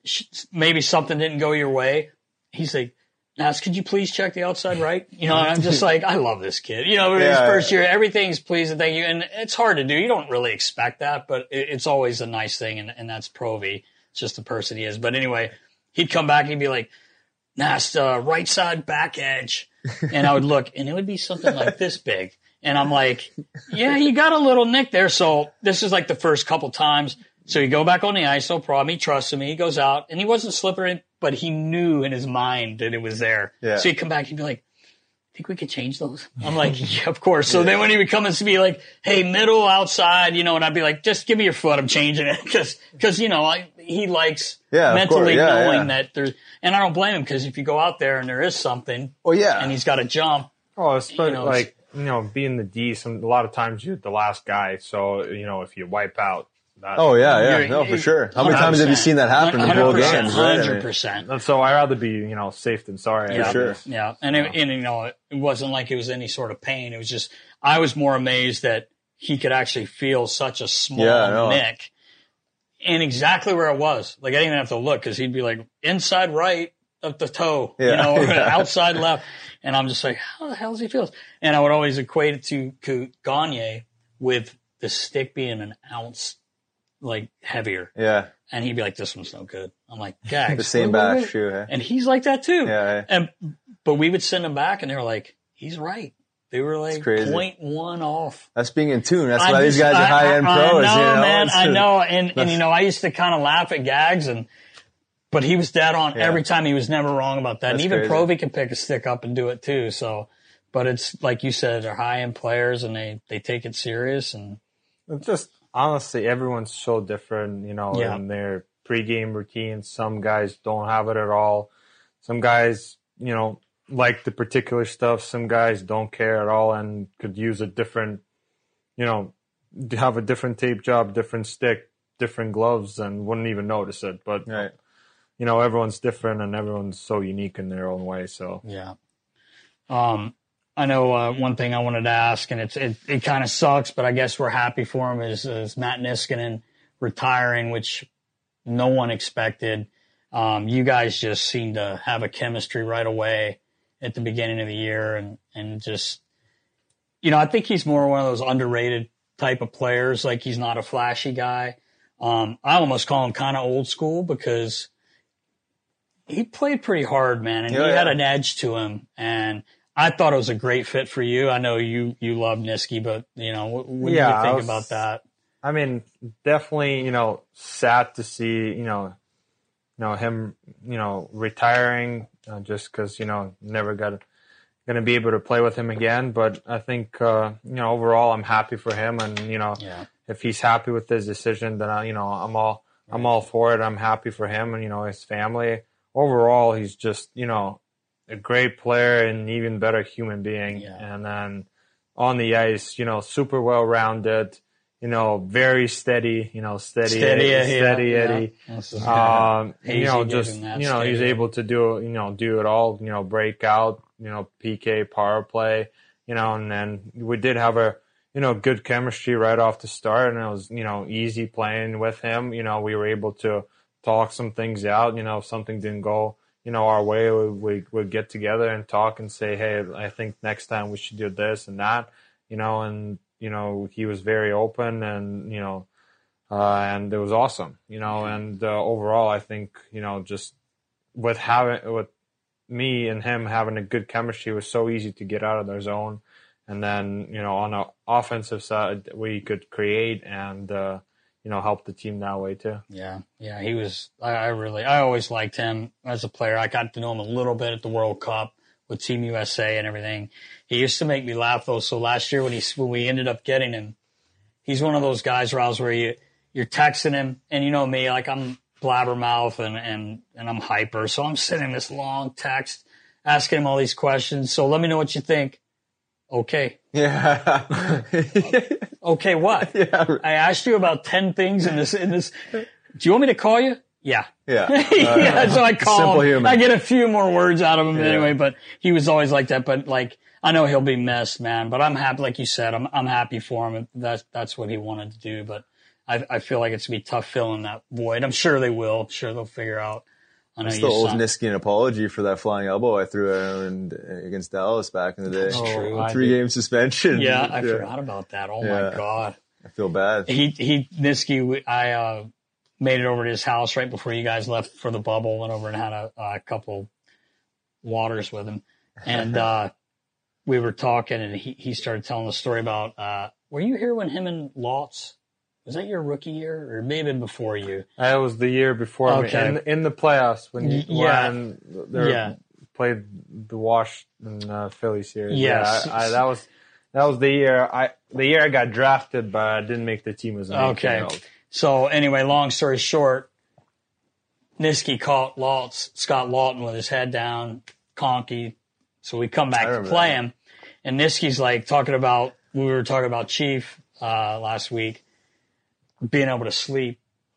Maybe something didn't go your way. He's like, Nas, could you please check the outside right? You know, and I'm just like, I love this kid. You know, his yeah. first year, everything's please and thank you. And it's hard to do. You don't really expect that, but it's always a nice thing. And, and that's Provy. It's just the person he is. But anyway, he'd come back and he'd be like, Nas, uh, right side back edge. And I would look and it would be something like this big. And I'm like, yeah, you got a little nick there. So this is like the first couple times. So you go back on the ice, no problem. He trusts me. He goes out and he wasn't slippery, but he knew in his mind that it was there. Yeah. So he'd come back. He'd be like, think we could change those? I'm like, yeah, of course. So yeah. then when he would come and be like, hey, middle, outside, you know, and I'd be like, just give me your foot. I'm changing it. Cause, cause, you know, I, he likes yeah, mentally yeah, knowing yeah. that there's, and I don't blame him. Cause if you go out there and there is something. Oh yeah. And he's got to jump. Oh, it's you know, like, you know, being the D, some, a lot of times you're the last guy. So, you know, if you wipe out, That, oh yeah, yeah, no, for sure. How many times have you seen that happen in whole games? One hundred percent. So I'd rather be, you know, safe than sorry. Yeah, for sure. Yeah, and, it, and you know, it wasn't like it was any sort of pain. It was just I was more amazed that he could actually feel such a small yeah, no. nick, and exactly where it was. Like I didn't even have to look because he'd be like inside right of the toe, yeah. you know, yeah. outside left, and I'm just like, how the hell does he feel? And I would always equate it to, to Gagne with the stick being an ounce. Like heavier. Yeah. And he'd be like, this one's no good. I'm like, Gags. the same back shoe. Eh? And he's like that too. Yeah. And, but we would send him back and they were like, he's right. They were like zero point one off. That's being in tune. That's I'm why just, these guys are high end pros. I know, you know? man. It's I true. know. And, and, you know, I used to kind of laugh at Gags and, but he was dead on yeah. every time. He was never wrong about that. That's and even crazy. Provy can pick a stick up and do it too. So, but it's like you said, they're high end players and they, they take it serious and it's just, honestly, everyone's so different, you know, yeah. in their pregame routines. Some guys don't have it at all. Some guys, you know, like the particular stuff. Some guys don't care at all and could use a different, you know, have a different tape job, different stick, different gloves, and wouldn't even notice it. But, right. you know, everyone's different and everyone's so unique in their own way. So, yeah. Um, I know uh, one thing I wanted to ask, and it's it, it kind of sucks, but I guess we're happy for him, is, is Matt Niskanen retiring, which no one expected. Um, you guys just seem to have a chemistry right away at the beginning of the year, and, and just, you know, I think he's more one of those underrated type of players. Like, he's not a flashy guy. Um, I almost call him kind of old school because he played pretty hard, man, and yeah, he yeah. had an edge to him, and I thought it was a great fit for you. I know you, you love Niski, but, you know, what, what yeah, do you think was, about that? I mean, definitely, you know, sad to see, you know, you know, him, you know, retiring uh, just because, you know, never got going to be able to play with him again. But I think, uh, you know, overall, I'm happy for him. And, you know, yeah. if he's happy with his decision, then, I, you know, I'm all, right. I'm all for it. I'm happy for him and, you know, his family. Overall, he's just, you know, a great player and even better human being. Yeah. And then on the ice, you know, super well-rounded, you know, very steady, you know, steady, steady, Eddie, yeah, steady yeah. Eddie. Yeah. Um, you know, just, you know, he's able to do, you know, do it all, you know, break out, you know, P K, power play, you know, and then we did have a, you know, good chemistry right off the start, and it was, you know, easy playing with him. You know, we were able to talk some things out. You know, if something didn't go, you know, our way, we, we would get together and talk and say, hey, I think next time we should do this and that, you know, and, you know, he was very open and, you know, uh, and it was awesome, you know, and uh, overall, I think, you know, just with having, with me and him having a good chemistry, it was so easy to get out of their zone. And then, you know, on the offensive side, we could create and, uh, you know, help the team that way too. Yeah. Yeah. He was, I, I really, I always liked him as a player. I got to know him a little bit at the World Cup with Team U S A and everything. He used to make me laugh though. So last year when he, when we ended up getting him, he's one of those guys, Rouse, where you, you're texting him and you know me, like I'm blabbermouth and, and, and I'm hyper. So I'm sending this long text asking him all these questions. So let me know what you think. Okay. Yeah. Okay, what? Yeah. I asked you about ten things in this, in this. Do you want me to call you? Yeah. Yeah. yeah. Uh, so I call simple him. human. I get a few more words out of him yeah. anyway, but he was always like that. But like, I know he'll be missed, man, but I'm happy, like you said, I'm I'm happy for him. That's that's what he wanted to do, but I I feel like it's gonna be tough filling that void. I'm sure they will. I'm sure they'll figure out. I know I still owes Niski an apology for that flying elbow I threw at him against Dallas back in the day. That's true. Three game suspension. Yeah, I yeah. forgot about that. Oh yeah. my god, I feel bad. He he Niski, I uh, made it over to his house right before you guys left for the bubble. Went over and had a, a couple waters with him, and. uh We were talking, and he, he started telling the story about, uh, were you here when him and Lotz, was that your rookie year, or maybe before you? That was the year before okay. me, in, in the playoffs, when you yeah. when they yeah. played the Washington uh, Philly series. Yes. Yeah, I, I, that was that was the year I the year I got drafted, but I didn't make the team as an Okay. So anyway, long story short, Niski caught Lotz, Scott Lawton with his head down, conky. So we come back to play him, and Niski's like talking about, we were talking about Chief uh, last week, being able to sleep.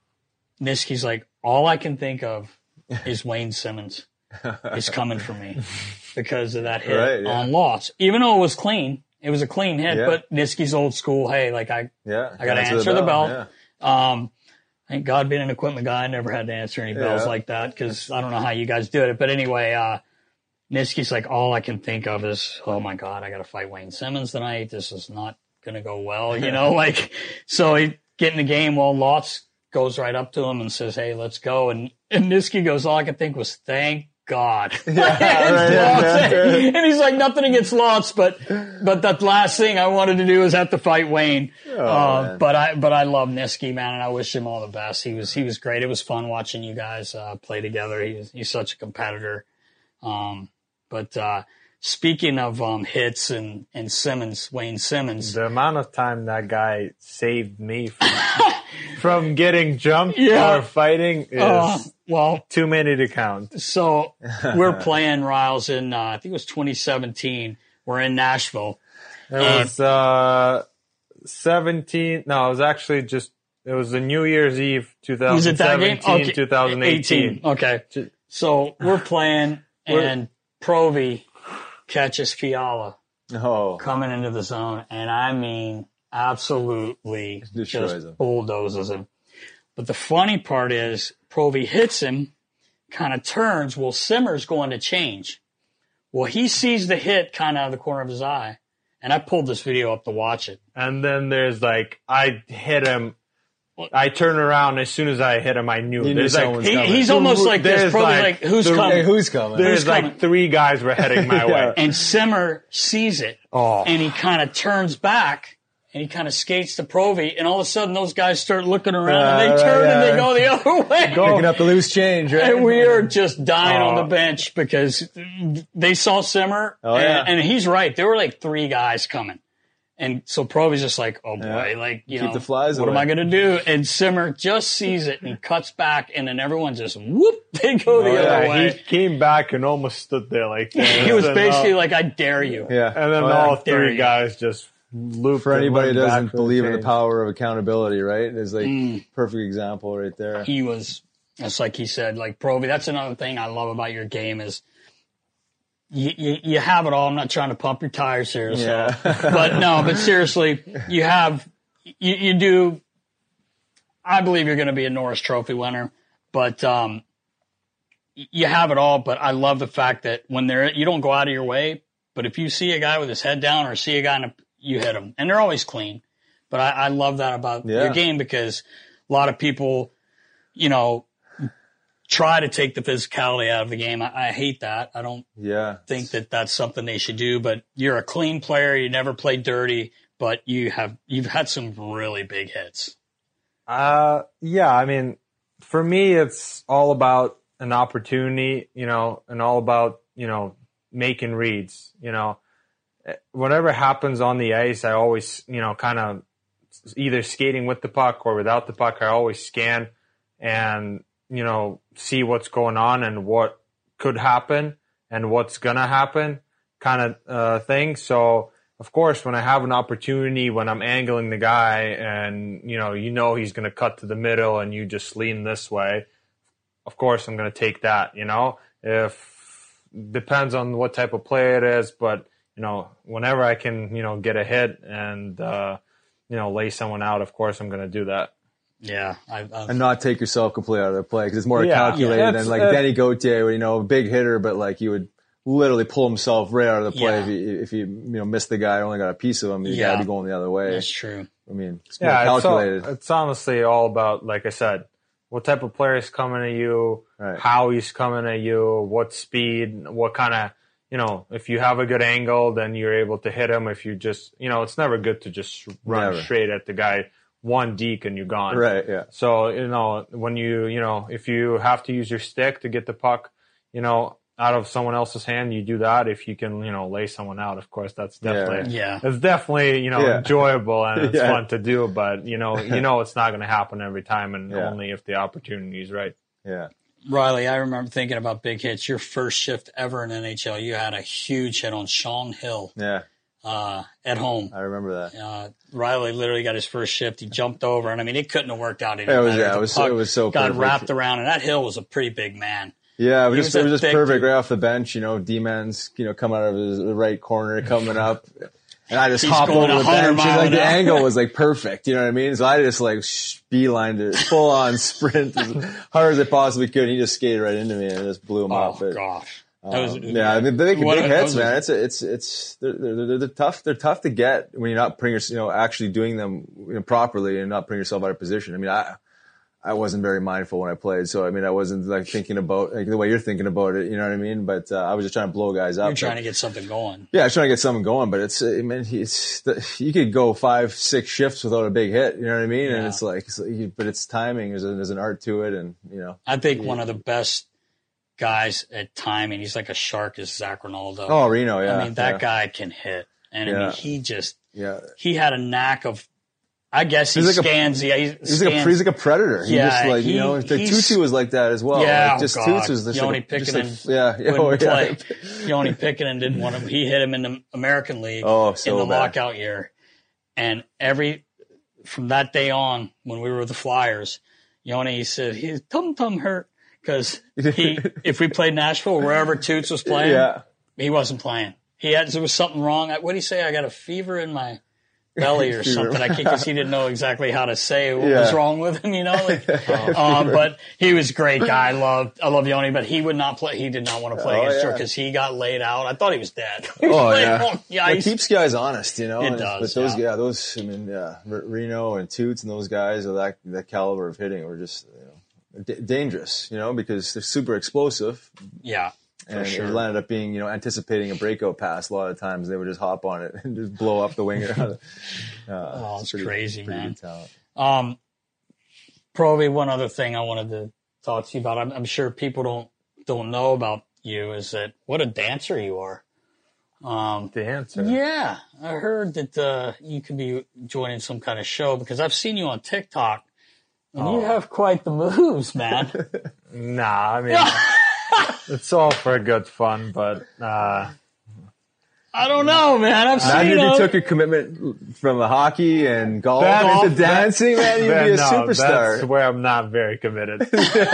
Niski's like, all I can think of is Wayne Simmons is coming for me because of that hit right, yeah. on Lotz. Even though it was clean, it was a clean hit, yeah. but Niski's old school, hey, like I yeah, I got to answer, answer the bell. The bell. Yeah. Um, thank God being an equipment guy, I never had to answer any bells yeah. like that because I don't know how you guys did it. But anyway, uh, Niski's like, all I can think of is, oh my God, I got to fight Wayne Simmons tonight. This is not going to go well, you know, like, so he get in the game. Well, Lotz goes right up to him and says, hey, let's go. And, and Niski goes, all I could think was, thank God. Yeah, right, yeah, right. And he's like, nothing against Lotz, but, but that last thing I wanted to do was have to fight Wayne. Oh, uh, but I, but I love Niski, man, and I wish him all the best. He was, he was great. It was fun watching you guys, uh, play together. He was, he's such a competitor. Um, But uh, speaking of um, hits and, and Simmons, Wayne Simmons. The amount of time that guy saved me from, from getting jumped yeah. or fighting is uh, well, too many to count. So we're playing Riles in, uh, I think it was twenty seventeen. We're in Nashville. It was uh, seventeen. No, it was actually just, it was the New Year's Eve, twenty seventeen, was it that game? Okay. twenty eighteen. Okay. So we're playing and Provy catches Fiala oh. coming into the zone, and I mean absolutely Destroys just him. bulldozes him. But the funny part is Provy hits him, kind of turns. Well, Simmer's going to change. Well, he sees the hit kind of out of the corner of his eye, and I pulled this video up to watch it. And then there's like, I hit him. I turned around as soon as I hit him. I knew. You knew there's like, he, he's almost like this, probably like, like who's the, coming? Hey, who's coming? There's who's like coming? three guys were heading my yeah. way, and Simmer sees it, oh. and he kind of turns back, and he kind of skates to Provy, and all of a sudden those guys start looking around, uh, and they turn yeah. and they go the other way, picking up the loose change, right? And we are just dying oh. on the bench because they saw Simmer, oh, and, yeah. and he's right. There were like three guys coming. And so Provy's just like, oh boy, yeah. like, you Keep know, the flies what away. am I going to do? And Simmer just sees it and he cuts back and then everyone just whoop, they go the oh, other yeah. way. He came back and almost stood there like that. He was basically like, I dare you. Yeah. And then oh, all yeah. three guys just looped. For anybody who doesn't for believe the in the power of accountability, right? It's like Mm. perfect example right there. He was, that's like he said, like Provy, that's another thing I love about your game is You, you, you have it all. I'm not trying to pump your tires here. So. Yeah. But no, but seriously, you have, you, you do, I believe you're going to be a Norris Trophy winner, but, um, you have it all. But I love the fact that when they're, you don't go out of your way, but if you see a guy with his head down or see a guy in a, you hit him and they're always clean. But I, I love that about yeah. your game because a lot of people, you know, try to take the physicality out of the game. I, I hate that. I don't yeah. think that that's something they should do, but you're a clean player. You never played dirty, but you have, you've had some really big hits. Uh, yeah. I mean, for me, it's all about an opportunity, you know, and all about, you know, making reads, you know, whatever happens on the ice, I always, you know, kind of either skating with the puck or without the puck. I always scan and, you know, see what's going on and what could happen and what's going to happen kind of uh, thing. So, of course, when I have an opportunity, when I'm angling the guy and, you know, you know he's going to cut to the middle and you just lean this way, of course, I'm going to take that, you know. If depends on what type of play it is, but, you know, whenever I can, you know, get a hit and, uh, you know, lay someone out, of course I'm going to do that. Yeah. I, I've, and not take yourself completely out of the play because it's more Yeah, calculated yeah, than like uh, Denny Gauthier, you know, big hitter, but like he would literally pull himself right out of the play Yeah. if he if he you know missed the guy, only got a piece of him. You Yeah. got to be going the other way. that's true. I mean, it's more Yeah, it's, all, calculated. it's honestly all about, like I said, what type of player is coming at you, Right. how he's coming at you, what speed, what kind of, you know, if you have a good angle, then you're able to hit him. If you just, you know, it's never good to just run Never. straight at the guy, one deke and you're gone. Right, yeah. So, you know, when you, you know, if you have to use your stick to get the puck, you know, out of someone else's hand, you do that. If you can, you know, lay someone out, of course, that's definitely, Yeah. it's definitely, you know, Yeah. enjoyable and it's Yeah. fun to do, but you know, you know, it's not going to happen every time and Yeah. only if the opportunity is right. Yeah. Riley, I remember thinking about big hits. Your first shift ever in N H L, you had a huge hit on Sean Hill Yeah. uh, at home. I remember that. Uh, Riley literally got his first shift. He jumped over, and I mean, it couldn't have worked out any It was- better. yeah, it The was- puck it was so got perfect. wrapped around, and that Hill was a pretty big man. Yeah, it was He just was it was a just thick perfect dude. right off the bench. You know, D-man's you know coming out of his the right corner, coming up, and I just He's hop going over the one hundred bench. And mile like an the hour. angle was like perfect. You know what I mean? So I just like sh- beelined it, full on sprint as hard as I possibly could. And he just skated right into me and just blew him Oh, off. But, gosh. That was, um, yeah, I mean, big, What big a- hits, those man. are- It's it's it's they're, they're, they're tough. They're tough to get when you're not putting your, you know actually doing them you know, properly and not putting yourself out of position. I mean, I. I wasn't very mindful when I played, so I mean, I wasn't like thinking about like the way you're thinking about it. You know what I mean? But uh, I was just trying to blow guys up. You're trying but- to get something going. yeah, I was trying to get something going, but it's, I mean, it's, you could go five, six shifts without a big hit, you know what I mean? And Yeah. it's like, it's like, but it's timing, there's, a, there's an art to it, and, you know. I think one of the best guys at timing, he's like a shark, is Zach Ronaldo. Oh, Reno, yeah. I mean, that yeah, guy can hit. And I Yeah. mean, he just, Yeah. he had a knack of, I guess he He's like a- scans. yeah, he He's like, a, scans- he's like a predator. He Yeah, just like, he- you know, like he's- Tucci was like that as well. Yeah, like, just oh God. Toots was just Yoni like, just Pickinen like, yeah, yeah, oh, wouldn't yeah. play. Yoni Pickinen didn't want him. He hit him in the American League Oh, so in the bad. lockout year. And every, from that day on, when we were with the Flyers, Yoni said his tum tum hurt because he, if we played Nashville, wherever Toots was playing, Yeah. he wasn't playing. He had, there was something wrong. What did he say? I got a fever in my belly or Fever. something. I can't, because he didn't know exactly how to say what Yeah. was wrong with him, you know? Like, um, but he was a great guy. I love, I love Yoni, but he would not play. He did not want to play Oh, against her yeah. because he got laid out. I thought he was dead. He was Oh, laying yeah. on the It ice. keeps guys honest, you know. It and- does, But those, yeah. yeah, those, I mean, yeah, R- Reno and Toots and those guys of that, that caliber of hitting were just, you know, d- dangerous, you know, because they're super explosive. Yeah. And sure. it ended up being, you know, anticipating a breakout pass a lot of times. They would just hop on it and just blow up the wing. uh, Oh, it's pretty- crazy, pretty man. good talent. Um, probably one other thing I wanted to talk to you about. I'm, I'm sure people don't don't know about you is that what a dancer you are. Um, The answer. yeah, I heard that uh, you could be joining some kind of show because I've seen you on TikTok, and you have quite the moves, man. Nah, I mean, it's all for good fun, but, uh, I don't know, man. I've seen Imagine if them. you took your commitment from the hockey and golf That- into dancing, man, you'd then be a no, superstar. that's where I'm not very committed.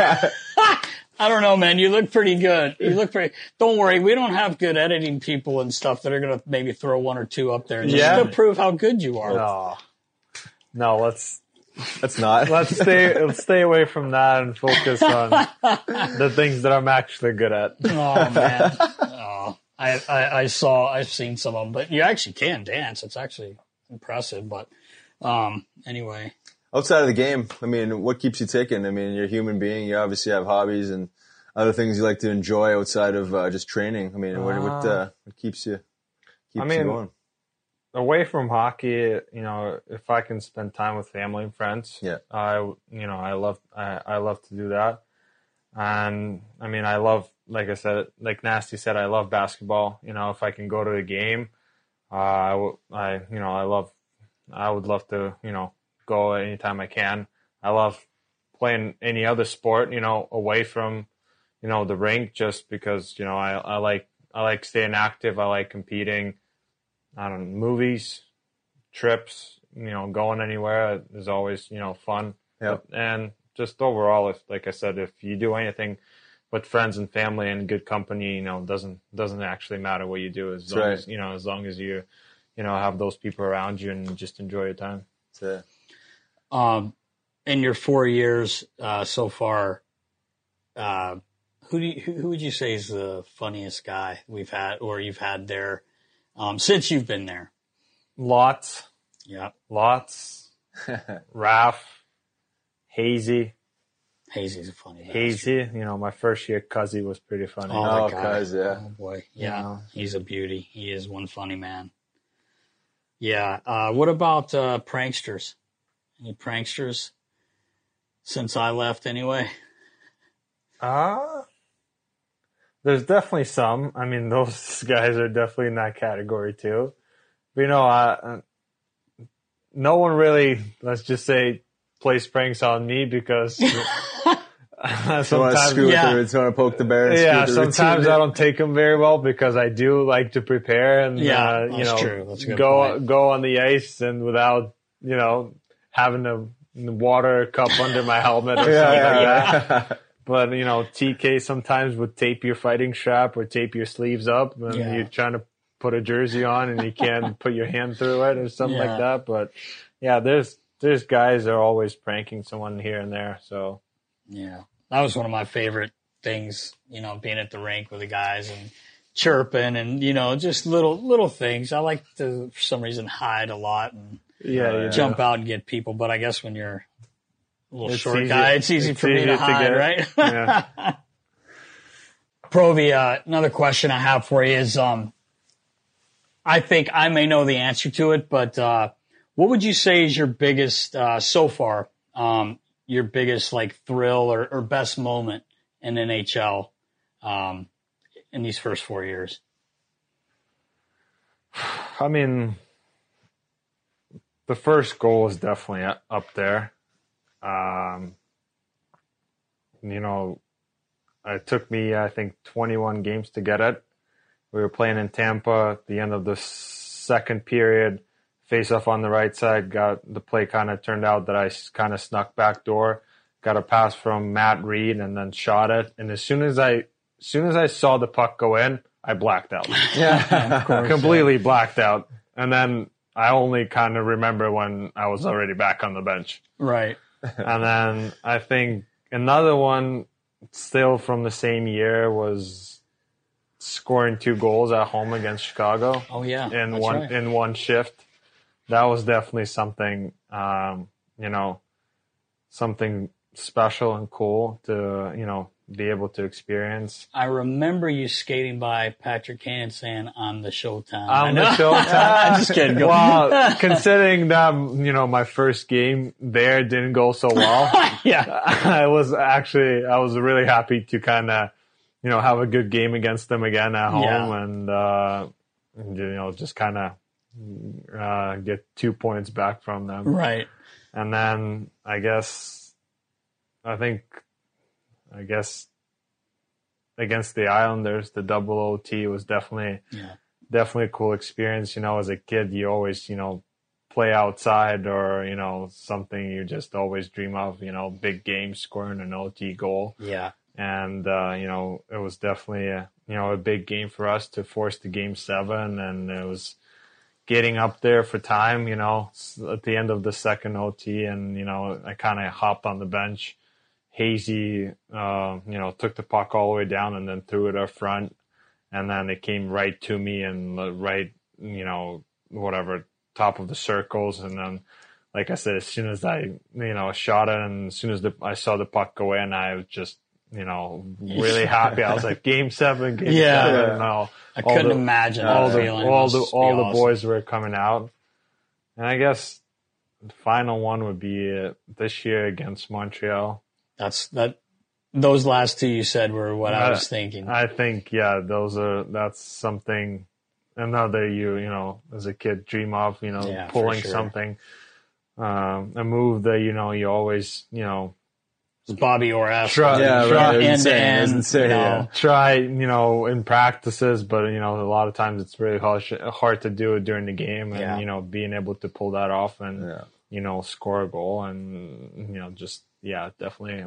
I don't know, man. You look pretty good. You look pretty. Don't worry, we don't have good editing people and stuff that are gonna maybe throw one or two up there just Yeah. to prove how good you are. No, no, let's, That's not. let's stay, let's stay away from that and focus on the things that I'm actually good at. Oh man, oh, I, I I saw I've seen some of them, but you actually can dance. It's actually impressive. But um, anyway, Outside of the game, I mean, what keeps you ticking? I mean, you're a human being. You obviously have hobbies and other things you like to enjoy outside of uh, just training. I mean, what what, uh, what keeps you keeps I mean, you going? Away from hockey, you know, if I can spend time with family and friends, Yeah. I, you know, I love, I, I love to do that. And I mean, I love, like I said, like Nasty said, I love basketball. You know, if I can go to a game, uh, I, w- I, you know, I love, I would love to, you know, go anytime I can. I love playing any other sport, you know, away from, you know, the rink, just because, you know, I, I like, I like staying active. I like competing. I don't know, movies, trips, you know, going anywhere is always, you know, fun. Yep. And just overall, if, like I said, if you do anything with friends and family and good company, you know, doesn't doesn't actually matter what you do as That's long right. as you know as long as you you know have those people around you and just enjoy your time. That's it. Um, in your four years uh, so far, uh, who do you, who, who would you say is the funniest guy we've had or you've had there um, since you've been there? Lots, Yeah, lots. Raph, Hazy, Hazy's a funny guy. Hazy. You know, my first year, Cuzzy was pretty funny. Oh, Oh, that guy. cuz, yeah. Oh boy, yeah, Yeah. he's a beauty. He is one funny man. Yeah. Uh, what about uh, pranksters? Any pranksters since I left, anyway? Uh, there's definitely some. I mean, those guys are definitely in that category too. But, you know, uh, no one really, let's just say, plays pranks on me because sometimes, You want to screw yeah. with the, you want to poke the bear. And yeah, screw with the sometimes routine. I don't take them very well because I do like to prepare and Yeah, uh, you that's know true. That's a good go point. go on the ice and without you know having a water cup under my helmet or Yeah, something yeah, like that. But you know, T K sometimes would tape your fighting strap or tape your sleeves up, and Yeah. you're trying to put a jersey on and you can't put your hand through it or something Yeah. like that. But yeah, there's there's guys that are always pranking someone here and there. So Yeah, that was one of my favorite things, you know, being at the rink with the guys and chirping and, you know, just little, little things. I like to, for some reason, hide a lot and yeah, Oh, you yeah. jump out and get people. But I guess when you're a little It's short easy- guy, it's easy it's for me easier to to hide, get- right? Yeah. Provi, uh, another question I have for you is, um, I think I may know the answer to it, but uh, what would you say is your biggest, uh, so far, um, your biggest like thrill or, or best moment in N H L um, in these first four years? I mean, the first goal is definitely u- up there. Um, you know, it took me, I think, twenty-one games to get it. We were playing in Tampa at the end of the second period. Face off on the right side. Got the play kind of turned out that I kind of snuck back door. Got a pass from Matt Reed and then shot it. And as soon as I, as soon as I saw the puck go in, I blacked out. Yeah. Completely blacked out. And then I only kind of remember when I was already back on the bench. Right. And then I think another one still from the same year was scoring two goals at home against Chicago Oh yeah. in That's one right. in one shift. That was definitely something, um, you know, something special and cool to, you know, be able to experience. I remember you skating by Patrick Kane and saying, "I'm the Showtime." I On know. the show I'm just kidding. Go- Well, considering that, you know, my first game there didn't go so well, yeah. I was actually, I was really happy to kind of, you know, have a good game against them again at home Yeah. and, uh, you know, just kind of uh, get two points back from them. Right. And then I guess, I think, I guess against the Islanders, the double O T was definitely, Yeah. definitely a cool experience. You know, as a kid, you always, you know, play outside or, you know, something you just always dream of, you know, big game, scoring an O T goal. Yeah. And, uh, you know, it was definitely, a, you know, a big game for us to force the game seven. And it was getting up there for time, you know, at the end of the second O T. And, you know, I kind of hopped on the bench. Hazy, uh, you know, took the puck all the way down and then threw it up front. And then it came right to me and right, you know, whatever, top of the circles. And then, like I said, as soon as I, you know, shot it and as soon as the, I saw the puck go in, I was just, you know, really happy. I was like, game seven, game Yeah. seven. And all, I all couldn't the- imagine all that the, feeling. It all must the, be all the awesome. boys were coming out. And I guess the final one would be uh, this year against Montreal. That's that. Those last two you said were what I Uh, was thinking. I think, yeah, those are, that's something, another you, you know, as a kid dream of, you know, Yeah, for pulling sure. something, um, a move that, you know, you always, you know, It's Bobby Orr-esque. Try- Yeah, try- right. It was end to insane. It was end, insane, you know. yeah. try, you know, in practices, but, you know, a lot of times it's really hard, hard to do it during the game and, Yeah. you know, being able to pull that off and, Yeah. you know, score a goal and, you know, just, yeah, definitely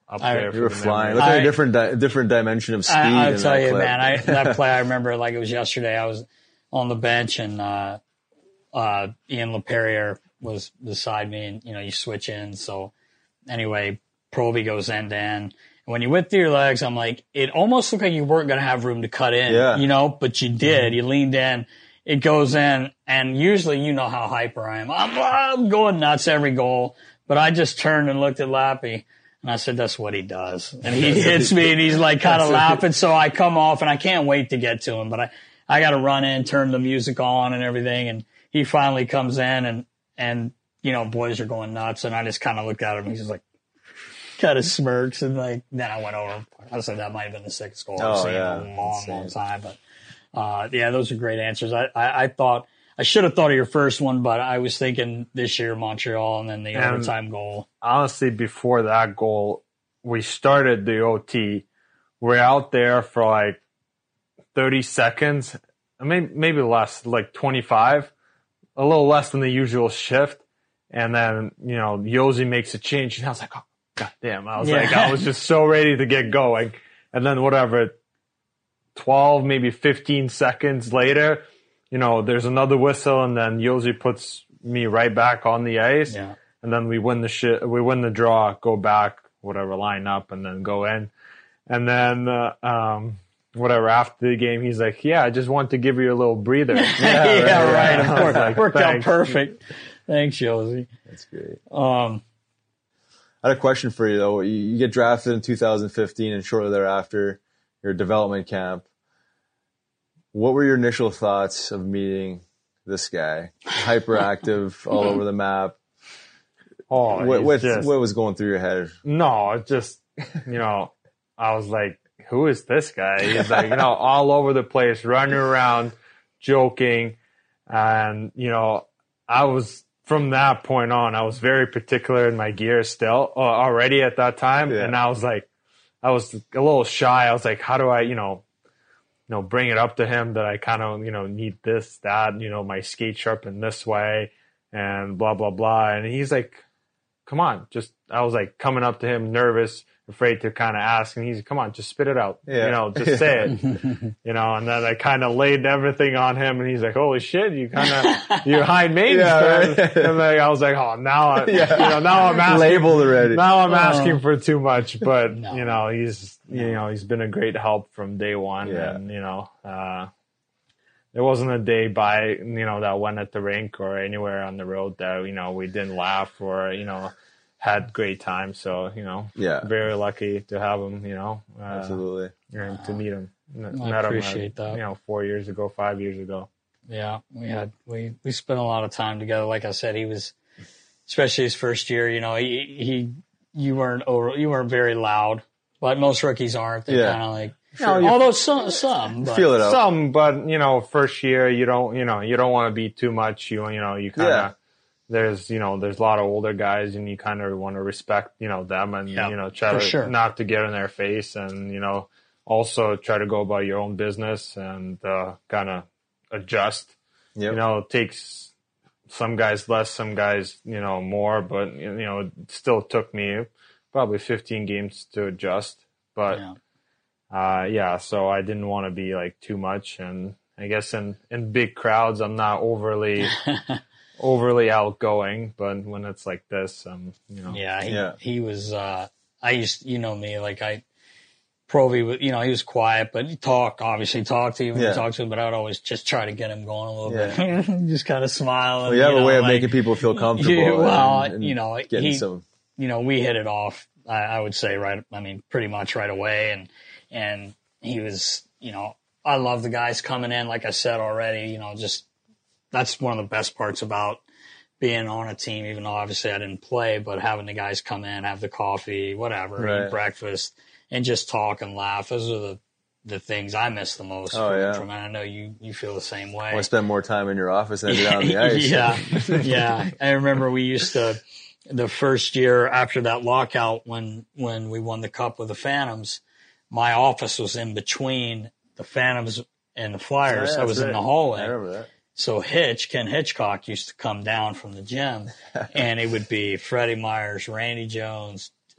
up I, there. You were for the flying. memories. Look at I- a different, di- different dimension of speed. I, I'll in tell that you, clip. man, I, that play, I remember like it was yesterday. I was on the bench and, uh, uh, Ian LePerrier was beside me and, you know, you switch in. So anyway, Provy goes end to end. And when you went through your legs, I'm like, it almost looked like you weren't going to have room to cut in, Yeah. you know, but you did. You leaned in, it goes in. And usually, you know how hyper I am. I'm, I'm going nuts every goal, but I just turned and looked at Lappy. And I said, that's what he does. And he hits me and he's like kind of laughing. So I come off and I can't wait to get to him, but I, I got to run in, turn the music on and everything. And he finally comes in and, and, you know, boys are going nuts. And I just kind of looked at him. He's just like, kind of smirks. And like, then I went over. I said that might have been the sixth goal I've Oh, seen yeah. in a long, Insane. long time. But, uh, yeah, those are great answers. I, I, I thought, I should have thought of your first one, but I was thinking this year Montreal and then the And- overtime goal. Honestly, before that goal, we started the O T. We're out there for like thirty seconds, maybe, maybe less, like twenty-five, a little less than the usual shift. And then, you know, Josi makes a change. And I was like, oh, God damn. I was Yeah. like, I was just so ready to get going. And then whatever, twelve, maybe fifteen seconds later, you know, there's another whistle, and then Josi puts me right back on the ice. Yeah. And then we win the shit, we win the draw, go back, whatever, line up, and then go in. And then, uh, um, whatever, after the game, he's like, yeah, I just want to give you a little breather. Yeah, right, right. Of I was course. like, Worked out thanks. perfect. Thanks, Josie. That's great. Um, I had a question for you though. You, you get drafted in two thousand fifteen, and shortly thereafter, your development camp. What were your initial thoughts of meeting this guy? Hyperactive, all over the map. Oh, What, he's what, just- what was going through your head? No, it just, you know, I was like, who is this guy? He's like, you know, all over the place, running around, joking. And, you know, I was, from that point on, I was very particular in my gear still, uh, already at that time. Yeah. And I was like, I was a little shy. I was like, how do I, you know, you know, bring it up to him that I kind of, you know, need this, that, you know, my skate sharpened this way and blah, blah, blah. And he's like, come on, just, I was like coming up to him, nervous, afraid to kind of ask. And he's like, come on, just spit it out. Yeah. You know, just say it, you know, and then I kind of laid everything on him and he's like, holy shit, you kind of, you're high maintenance. Yeah, man. right. And like, I was like, oh, now, I, Yeah. you know, now I'm asking, Labeled already. now I'm asking for too much, but No. you know, he's, you know, he's been a great help from day one. Yeah. And, you know, uh, there wasn't a day by, you know, that went at the rink or anywhere on the road that, you know, we didn't laugh or, you know, had great time. So, you know, Yeah. very lucky to have him, you know, uh, Absolutely. and to meet him. N- I met appreciate him, uh, that. You know, four years ago, five years ago. Yeah, we had we we spent a lot of time together. Like I said, he was, especially his first year. You know, he he you weren't over, you weren't very loud, but most rookies aren't. They're Yeah. kind of like, No, you- although some some but, Feel it out. Some, but you know, first year you don't, you know, you don't want to be too much. You, you know, you kind of. Yeah. There's, you know, there's a lot of older guys, and you kind of want to respect, you know, them, and Yeah, you know, try for to sure. not to get in their face, and you know, also try to go about your own business and uh, kind of adjust. Yep. You know, it takes some guys less, some guys, you know, more, but you know, it still took me probably fifteen games to adjust. But Yeah. uh, yeah, so I didn't want to be like too much, and I guess in in big crowds, I'm not overly overly outgoing, but when it's like this, um, you know, Yeah, he, Yeah. he was, uh, I used, you know me, like I, Provy, was- you know, he was quiet, but he talked, obviously talked to you when Yeah. you talked to him, but I would always just try to get him going a little Yeah. bit. Just kind of smile. Well, And, you have you a know, way of like, making people feel comfortable. Yeah, well, and- and you know, getting he- some. you know, we hit it off, I, I would say, right, I mean, pretty much right away. And, and he was, you know, I love the guys coming in, like I said already, you know, just, that's one of the best parts about being on a team, even though obviously I didn't play, but having the guys come in, have the coffee, whatever, Right. eat breakfast, and just talk and laugh. Those are the, the things I miss the most Oh, from, yeah. from, and I know you, you feel the same way. I want to spend more time in your office than I did out on the ice. Yeah, yeah. I remember we used to, the first year after that lockout, when when we won the cup with the Phantoms, my office was in between the Phantoms and the Flyers. Oh, yeah, I was that's in the right. hallway. I remember that. So Hitch, Ken Hitchcock, used to come down from the gym, and it would be Freddie Myers, Randy Jones,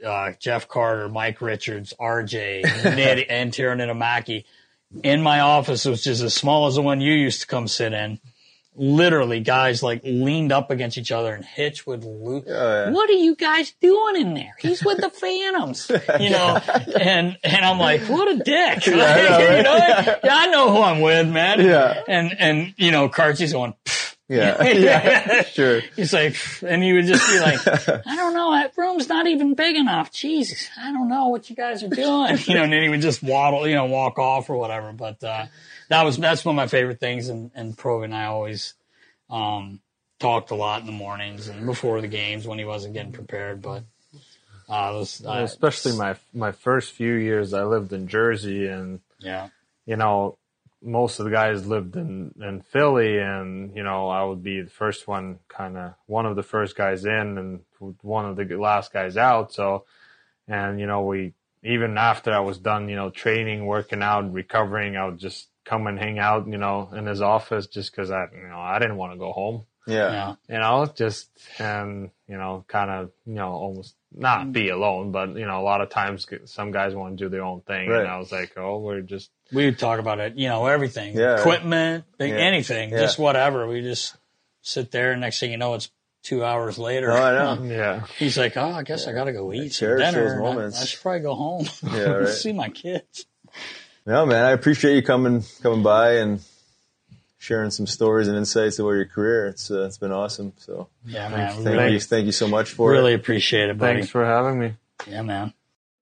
uh, Jeff Carter, Mike Richards, R J, Nid, and Tara Nitamaki. In my office, it was just as small as the one you used to come sit in. Literally, guys like leaned up against each other, and Hitch would loop. Oh, yeah. What are you guys doing in there? He's with the Phantoms, you know. And and I'm like, what a dick. Yeah, like, I know, right? You know, yeah, I know who I'm with, man. Yeah. And and you know, Karchi's going. Pfft. Yeah, yeah, sure. He's like, and he would just be like, I don't know, that room's not even big enough. Jesus, I don't know what you guys are doing. You know, and then he would just waddle, you know, walk off or whatever. But uh, that was that's one of my favorite things. And, and Provi and I always um, talked a lot in the mornings and before the games when he wasn't getting prepared. But uh, was, uh, especially my my first few years, I lived in Jersey, and yeah, you know. Most of the guys lived in, in Philly, and, you know, I would be the first one, kind of one of the first guys in and one of the last guys out. So, and, you know, we, even after I was done, you know, training, working out, recovering, I would just come and hang out, you know, in his office just because I, you know, I didn't want to go home. Yeah. yeah. You know, just, and, you know, kind of, you know, almost not be alone, but, you know, a lot of times some guys want to do their own thing. Right. And I was like, oh, we're just. We would talk about it, you know, everything, yeah, equipment, right. yeah. anything, yeah. just whatever. We just sit there, and next thing you know, it's two hours later. Oh, I know. yeah. He's like, oh, I guess yeah. I got to go eat some dinner. I, I should probably go home. Yeah, right. See my kids. No, man, I appreciate you coming coming by and sharing some stories and insights about your career. It's uh, it's been awesome. So yeah, man. Thank really, you, thank you so much for really it. Really appreciate it, buddy. Thanks for having me. Yeah, man.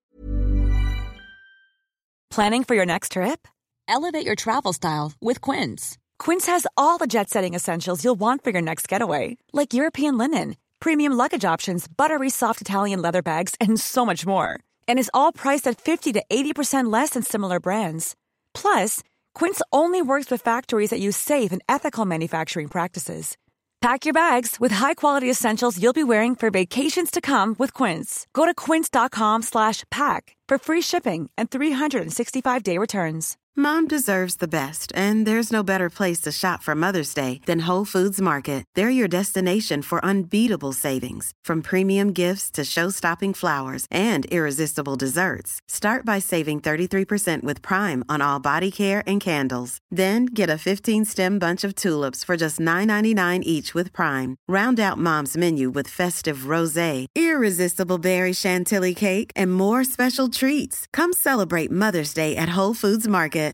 Planning for your next trip? Elevate your travel style with Quince. Quince has all the jet-setting essentials you'll want for your next getaway, like European linen, premium luggage options, buttery soft Italian leather bags, and so much more. And is all priced at fifty to eighty percent less than similar brands. Plus, Quince only works with factories that use safe and ethical manufacturing practices. Pack your bags with high-quality essentials you'll be wearing for vacations to come with Quince. Go to quince.com slash pack for free shipping and three sixty-five day returns. Mom deserves the best, and there's no better place to shop for Mother's Day than Whole Foods Market. They're your destination for unbeatable savings, from premium gifts to show-stopping flowers and irresistible desserts. Start by saving thirty-three percent with Prime on all body care and candles. Then get a fifteen-stem bunch of tulips for just nine ninety-nine each with Prime. Round out Mom's menu with festive rosé, irresistible berry chantilly cake, and more special treats. Come celebrate Mother's Day at Whole Foods Market.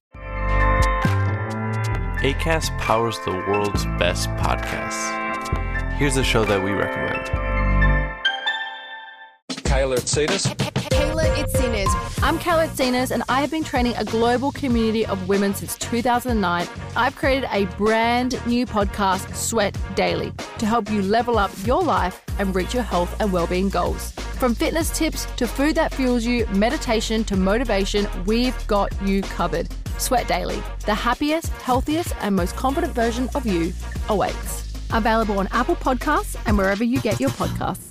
Acast powers the world's best podcasts. Here's a show that we recommend. Kayla Itsinas. Kayla Itsinas. I'm Kayla Itsinas, and I have been training a global community of women since two thousand nine. I've created a brand new podcast, Sweat Daily, to help you level up your life and reach your health and well-being goals. From fitness tips to food that fuels you, meditation to motivation, we've got you covered. Sweat Daily, the happiest, healthiest, and most confident version of you awaits. Available on Apple Podcasts and wherever you get your podcasts.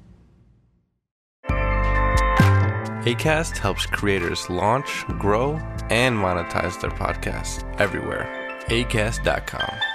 Acast helps creators launch, grow, and monetize their podcasts everywhere. acast dot com.